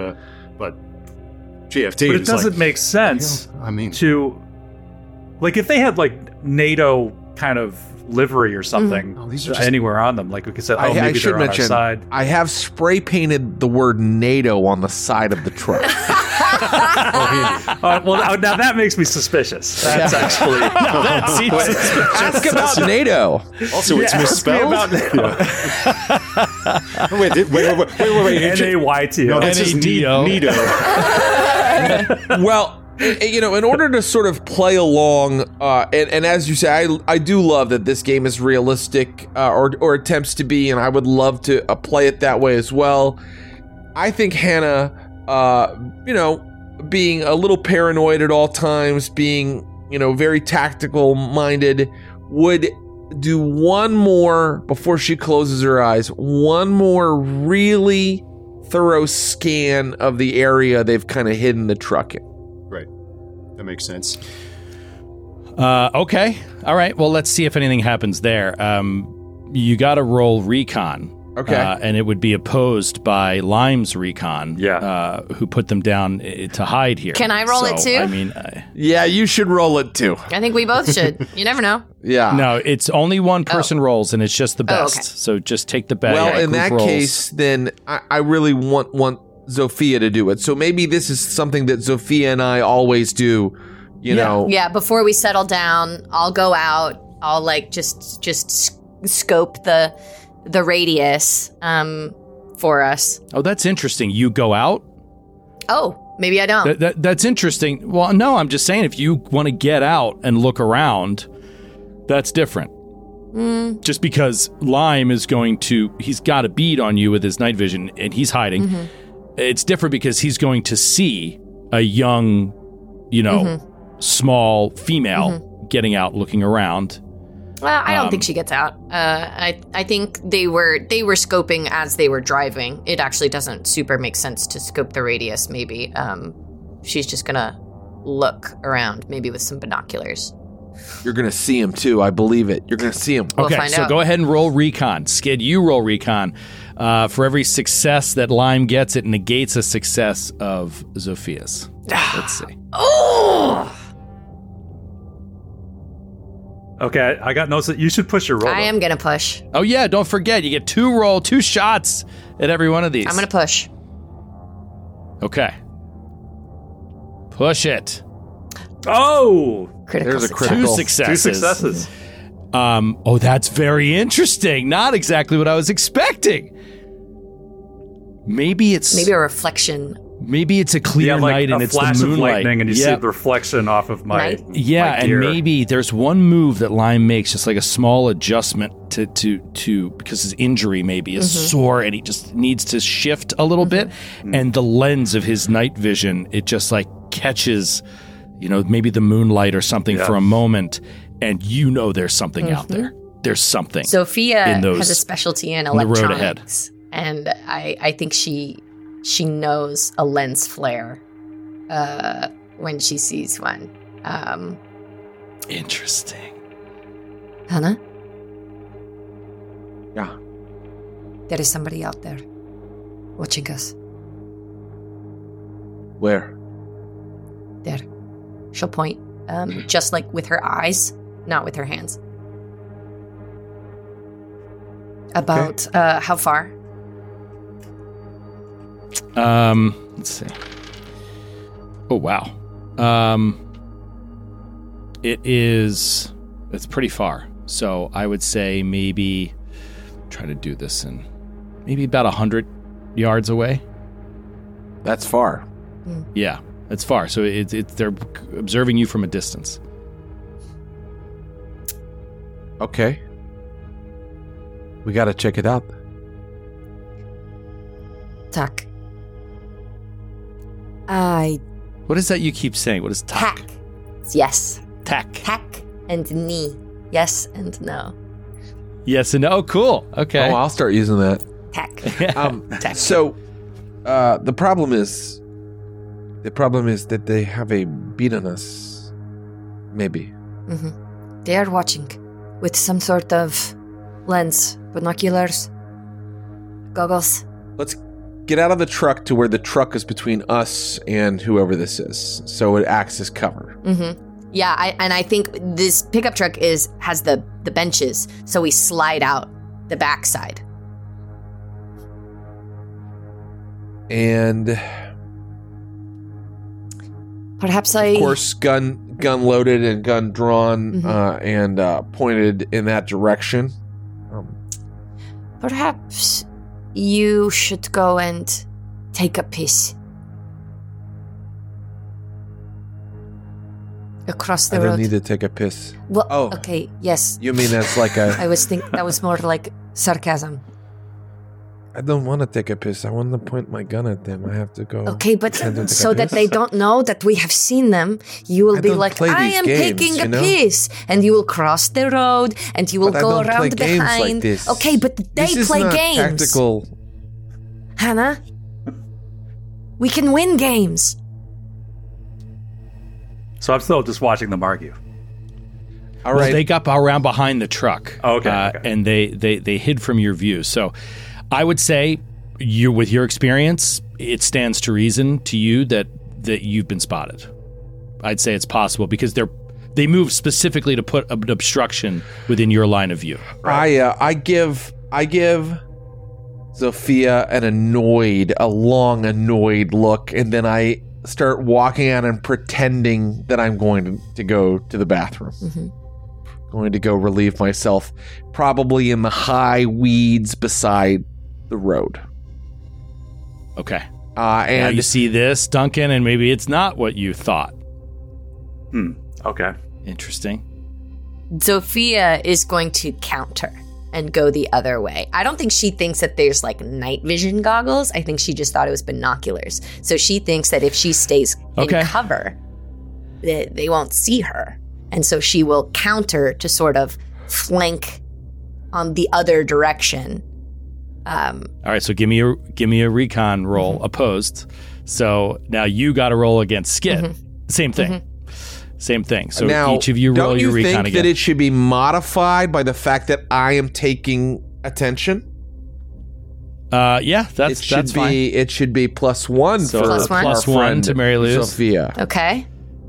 JFD. But it doesn't make sense. To like if they had like NATO kind of livery or something anywhere on them, like we could say, maybe I should they're mention, on our side. I have spray painted the word NATO on the side of the truck. Well, now that makes me suspicious. That's actually that seems suspicious. Ask about NATO. Also, it's misspelled. Wait. NAYTO. No, that's just NATO. Well, in order to sort of play along, and as you say, I do love that this game is realistic, or attempts to be, and I would love to play it that way as well. I think Hannah, being a little paranoid at all times, being, very tactical minded, would do one more, before she closes her eyes, one more really thorough scan of the area they've kind of hidden the truck in. Right. That makes sense. Okay. All right. Well, let's see if anything happens there. You got to roll recon. Okay. And it would be opposed by Lime's recon, who put them down to hide here. Can I roll it too? I mean, yeah, you should roll it too. I think we both should. You never know. Yeah. No, it's only one person rolls, and it's just the best. Okay. So just take the bet. Well, in that case, then I really want Zofia to do it. So maybe this is something that Zofia and I always do. You know. Yeah. Before we settle down, I'll go out. I'll just scope the radius for us. Oh, that's interesting. You go out? Oh, maybe I don't. That's interesting. Well, no, I'm just saying if you want to get out and look around, that's different. Just because Lime is he's got a bead on you with his night vision and he's hiding. Mm-hmm. It's different because he's going to see a young, small female getting out looking around. Well, I don't think she gets out. I think they were scoping as they were driving. It actually doesn't super make sense to scope the radius. Maybe she's just gonna look around, maybe with some binoculars. You're gonna see him too. I believe it. You're gonna see him. Okay, so go ahead and roll recon. Skid, you roll recon. For every success that Lime gets, it negates a success of Zofia's. Let's see. Oh. Okay, I got notes that you should push your roll. I am going to push. Oh, yeah, don't forget. You get 2 shots at every one of these. I'm going to push. Okay. Push it. Oh! Critical. There's a critical. 2 successes. 2 successes. That's very interesting. Not exactly what I was expecting. Maybe a reflection Maybe it's a clear night and it's the moonlight. Of lightning and you see the reflection off of my my and maybe there's one move that Lime makes, just like a small adjustment to because his injury maybe is sore and he just needs to shift a little bit, and the lens of his night vision, it just like catches, maybe the moonlight or something for a moment, and there's something out there. There's something. Sophia has a specialty in electronics, and I think she knows a lens flare when she sees one. Interesting. Hannah? Yeah. There is somebody out there watching us. Where? There. She'll point, just like with her eyes, not with her hands. About how far? Let's see. Oh, wow. It's pretty far. So I would say maybe try to do this in maybe about 100 yards away. That's far. Yeah, it's far. So they're observing you from a distance. Okay. We got to check it out. Tak. What is that you keep saying? What is tak? Tak. Yes. Tak. Tak and ni. Yes and no. Yes and no. Oh, cool. Okay. Oh, I'll start using that. Tak. Tak. So, the problem is that they have a beat on us. Maybe. Mm-hmm. They are watching with some sort of lens, binoculars, goggles. Let's get out of the truck to where the truck is between us and whoever this is, so it acts as cover. Mm-hmm. Yeah, I think this pickup truck has the benches, so we slide out the backside. And perhaps of course, gun loaded and gun drawn, and pointed in that direction. Perhaps you should go and take a piss. Across the road. I don't need to take a piss. Well, okay, yes. You mean that's like a... I was thinking that was more like sarcasm. I don't want to take a piss. I want to point my gun at them. I have to go. Okay, but so that they don't know that we have seen them, you will be like, I am taking a piss. And you will cross the road and you will go around behind. Like okay, but they play games. Tactical. Hannah, we can win games. So I'm still just watching them argue. All right. Well, they got around behind the truck. Okay. And they hid from your view. So I would say, with your experience, it stands to reason to you that you've been spotted. I'd say it's possible because they move specifically to put an obstruction within your line of view. Right? I give Sophia a long annoyed look, and then I start walking out and pretending that I'm going to go to the bathroom. Mm-hmm. Going to go relieve myself, probably in the high weeds beside the road. Okay. And now you see this, Duncan, and maybe it's not what you thought. Okay. Interesting. Sophia is going to counter and go the other way. I don't think she thinks that there's like night vision goggles. I think she just thought it was binoculars. So she thinks that if she stays in cover, they won't see her. And so she will counter to sort of flank on the other direction. All right, so give me a recon roll opposed. So now you got to roll against Skid. Same thing. Same thing. So now, each of you roll your recon again. Don't you think that it should be modified by the fact that I am taking attention? Yeah, that's fine. It should be +1 so for +1 to Mary Lou Sophia. Okay.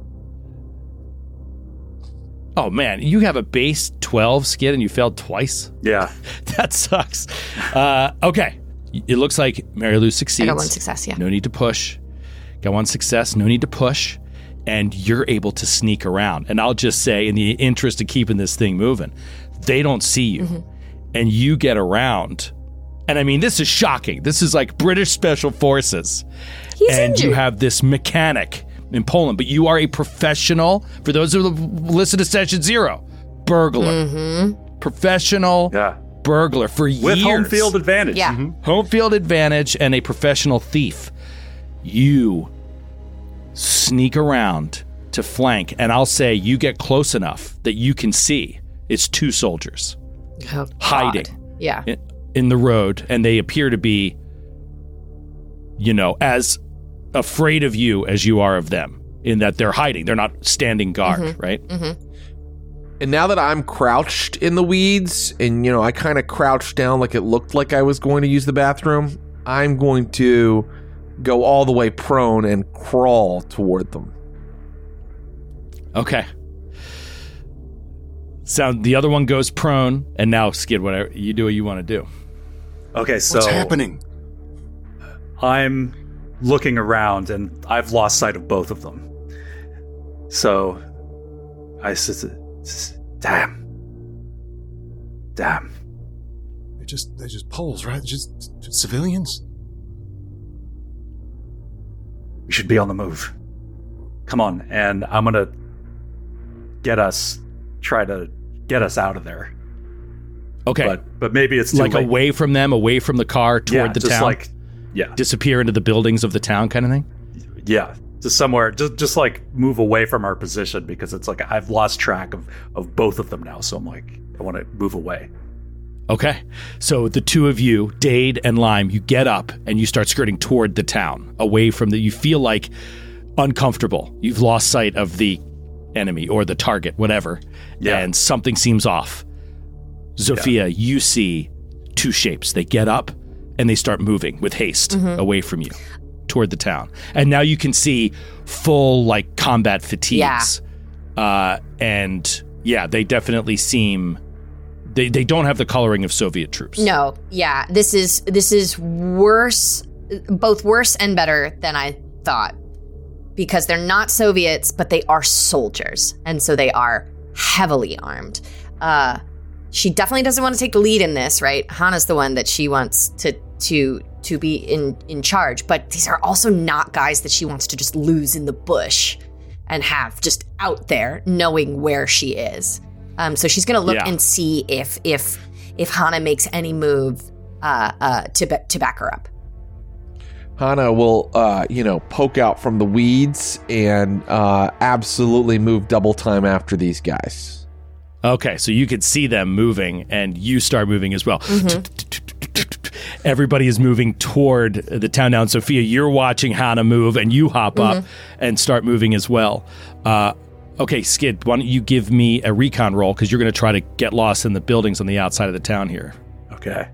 Oh man, you have a base 12 Skid and you failed twice? Yeah. That sucks. Okay. It looks like Mary Lou succeeds. I got one success, yeah. No need to push. Got one success, no need to push. And you're able to sneak around. And I'll just say, in the interest of keeping this thing moving, they don't see you. And you get around And I mean, this is shocking. This is like British Special Forces. He's and injured. You have this mechanic in Poland, but you are a professional, for those who listen to Session Zero, burglar. Mm-hmm. Professional burglar for years. With home field advantage. Yeah. Mm-hmm. Home field advantage and a professional thief. You sneak around to flank, and I'll say you get close enough that you can see it's 2 soldiers hiding in the road, and they appear to be, as afraid of you as you are of them, in that they're hiding. They're not standing guard, right? Mm-hmm. And now that I'm crouched in the weeds and, I kind of crouched down like it looked like I was going to use the bathroom, I'm going to go all the way prone and crawl toward them. Okay. The other one goes prone, and now, Skid, whatever you do, what you want to do. Okay, so... What's happening? I'm looking around, and I've lost sight of both of them. So, I said, damn. They're just Poles, right? Just civilians? We should be on the move. Come on, and I'm gonna try to get us out of there. Okay. But maybe it's too like late. Away from them, away from the car, toward the town? Yeah. Disappear into the buildings of the town kind of thing? Yeah. Just somewhere, just like move away from our position, because it's like I've lost track of both of them now. So I'm like, I want to move away. Okay. So the two of you, Dade and Lime, you get up and you start skirting toward the town, away from you feel like uncomfortable. You've lost sight of the enemy or the target, whatever. Yeah. And something seems off. Zofia, you see 2 shapes. They get up and they start moving with haste away from you toward the town. And now you can see full like combat fatigues. Yeah. They definitely seem... They don't have the coloring of Soviet troops. No, yeah. This is worse, both worse and better than I thought. Because they're not Soviets, but they are soldiers. And so they are heavily armed. She definitely doesn't want to take the lead in this, right? Hana's the one that she wants to be in charge. But these are also not guys that she wants to just lose in the bush and have just out there knowing where she is. So she's going to look and see if Hana makes any move to back her up. Hana will, poke out from the weeds and absolutely move double time after these guys. Okay, so you could see them moving, and you start moving as well. Everybody is moving toward the town now. And Sophia, you're watching Hana move, and you hop up and start moving as well. Okay, Skid, why don't you give me a recon roll, because you're going to try to get lost in the buildings on the outside of the town here. Okay.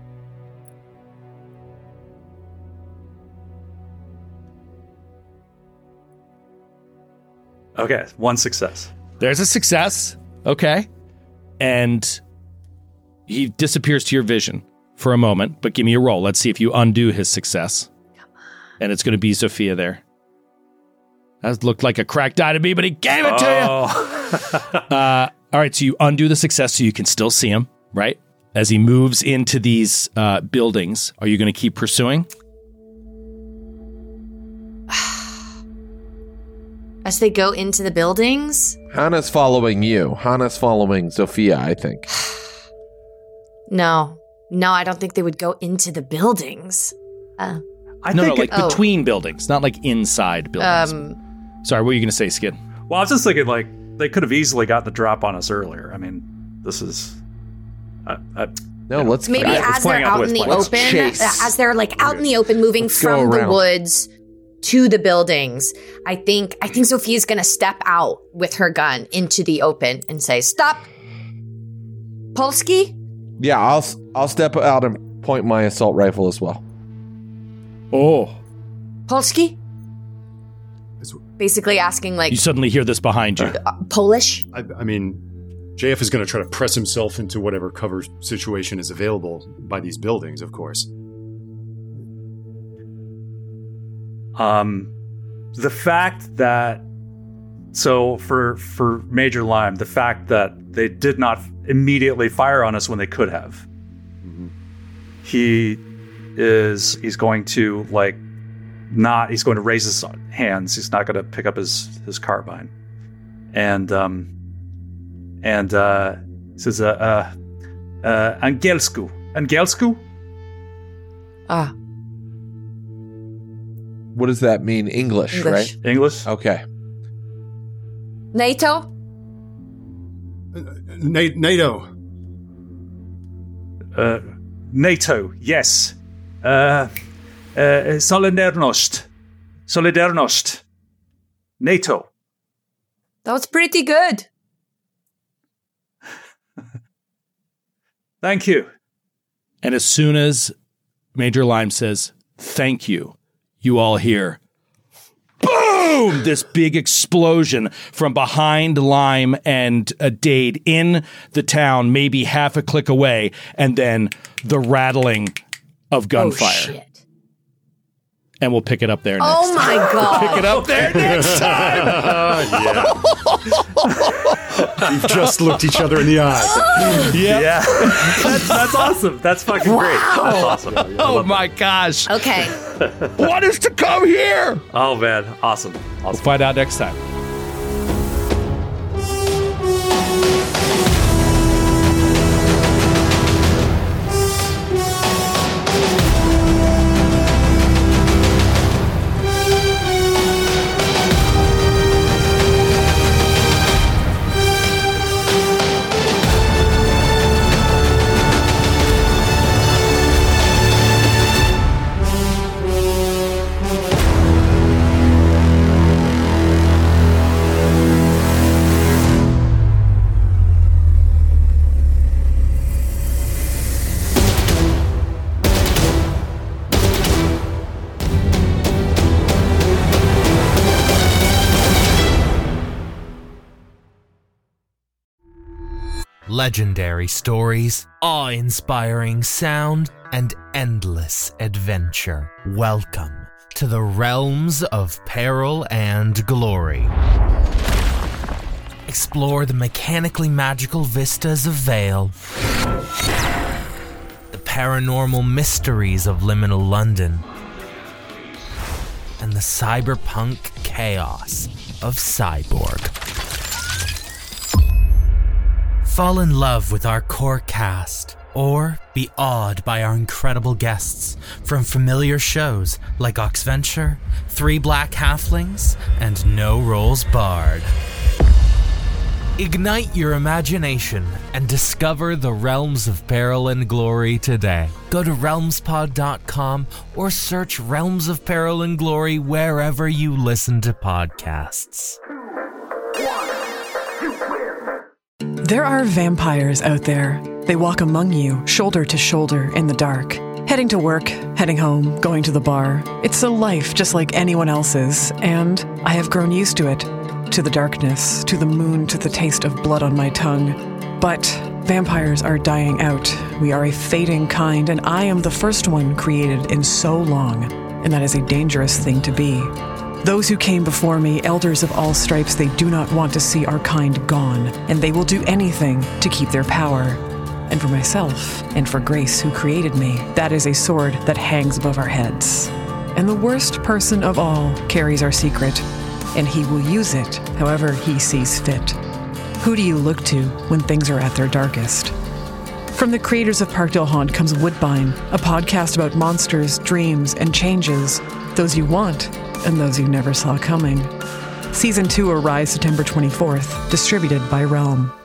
Okay, 1 success. There's a success. Okay. And he disappears to your vision for a moment, but give me a roll. Let's see if you undo his success. And it's going to be Sophia there. That looked like a cracked die to me, but he gave it to you. All right, so you undo the success so you can still see him, right? As he moves into these buildings, are you going to keep pursuing? As they go into the buildings? Hana's following you. Hana's following Sophia, I think. No, I don't think they would go into the buildings. Between buildings, not like inside buildings. Sorry, what were you going to say, Skid? Well, I was just thinking, like, they could have easily got the drop on us earlier. I mean, this is... let's... Maybe as they're out in the open, as they're, like, out in the open, moving from the woods to the buildings, I think Sophia's going to step out with her gun into the open and say, "Stop, Polsky." Yeah, I'll step out and point my assault rifle as well. Oh, Polsky. Basically asking, like, you suddenly hear this behind you. Polish. I mean, JF is going to try to press himself into whatever cover situation is available by these buildings, of course. The fact that, so for Major Lime, the fact that they did not immediately fire on us when they could have. he's going to he's going to raise his hands. He's not going to pick up his carbine. And says, Angielsku? Ah. What does that mean? English, right? English? Okay. NATO? NATO. NATO, yes. Solidarność. NATO. That was pretty good. Thank you. And as soon as Major Lime says, thank you, you all hear, boom! This big explosion from behind Lime and Dade in the town, maybe half a click away, and then the rattling of gunfire. Oh, shit. And we'll pick it up there next time. Oh, my God. Pick it up there next time. We've just looked each other in the eye. Yeah. That's awesome. That's fucking great. That's awesome. Oh, my gosh. Okay. What is to come here? Oh, man. Awesome. We'll find out next time. Legendary stories, awe-inspiring sound, and endless adventure. Welcome to the realms of peril and glory. Explore the mechanically magical vistas of Vale, the paranormal mysteries of liminal London, and the cyberpunk chaos of Cyborg. Fall in love with our core cast, or be awed by our incredible guests from familiar shows like Oxventure, Three Black Halflings, and No Rolls Barred. Ignite your imagination and discover the realms of peril and glory today. Go to realmspod.com or search Realms of Peril and Glory wherever you listen to podcasts. There are vampires out there. They walk among you, shoulder to shoulder in the dark. Heading to work, heading home, going to the bar. It's a life just like anyone else's, and I have grown used to it. To the darkness, to the moon, to the taste of blood on my tongue. But vampires are dying out. We are a fading kind, and I am the first one created in so long, and that is a dangerous thing to be. Those who came before me, elders of all stripes, they do not want to see our kind gone, and they will do anything to keep their power. And for myself, and for Grace, who created me, that is a sword that hangs above our heads. And the worst person of all carries our secret, and he will use it however he sees fit. Who do you look to when things are at their darkest? From the creators of Parkdale Haunt comes Woodbine, a podcast about monsters, dreams, and changes, those you want and those you never saw coming. Season 2 arrives September 24th, distributed by Realm.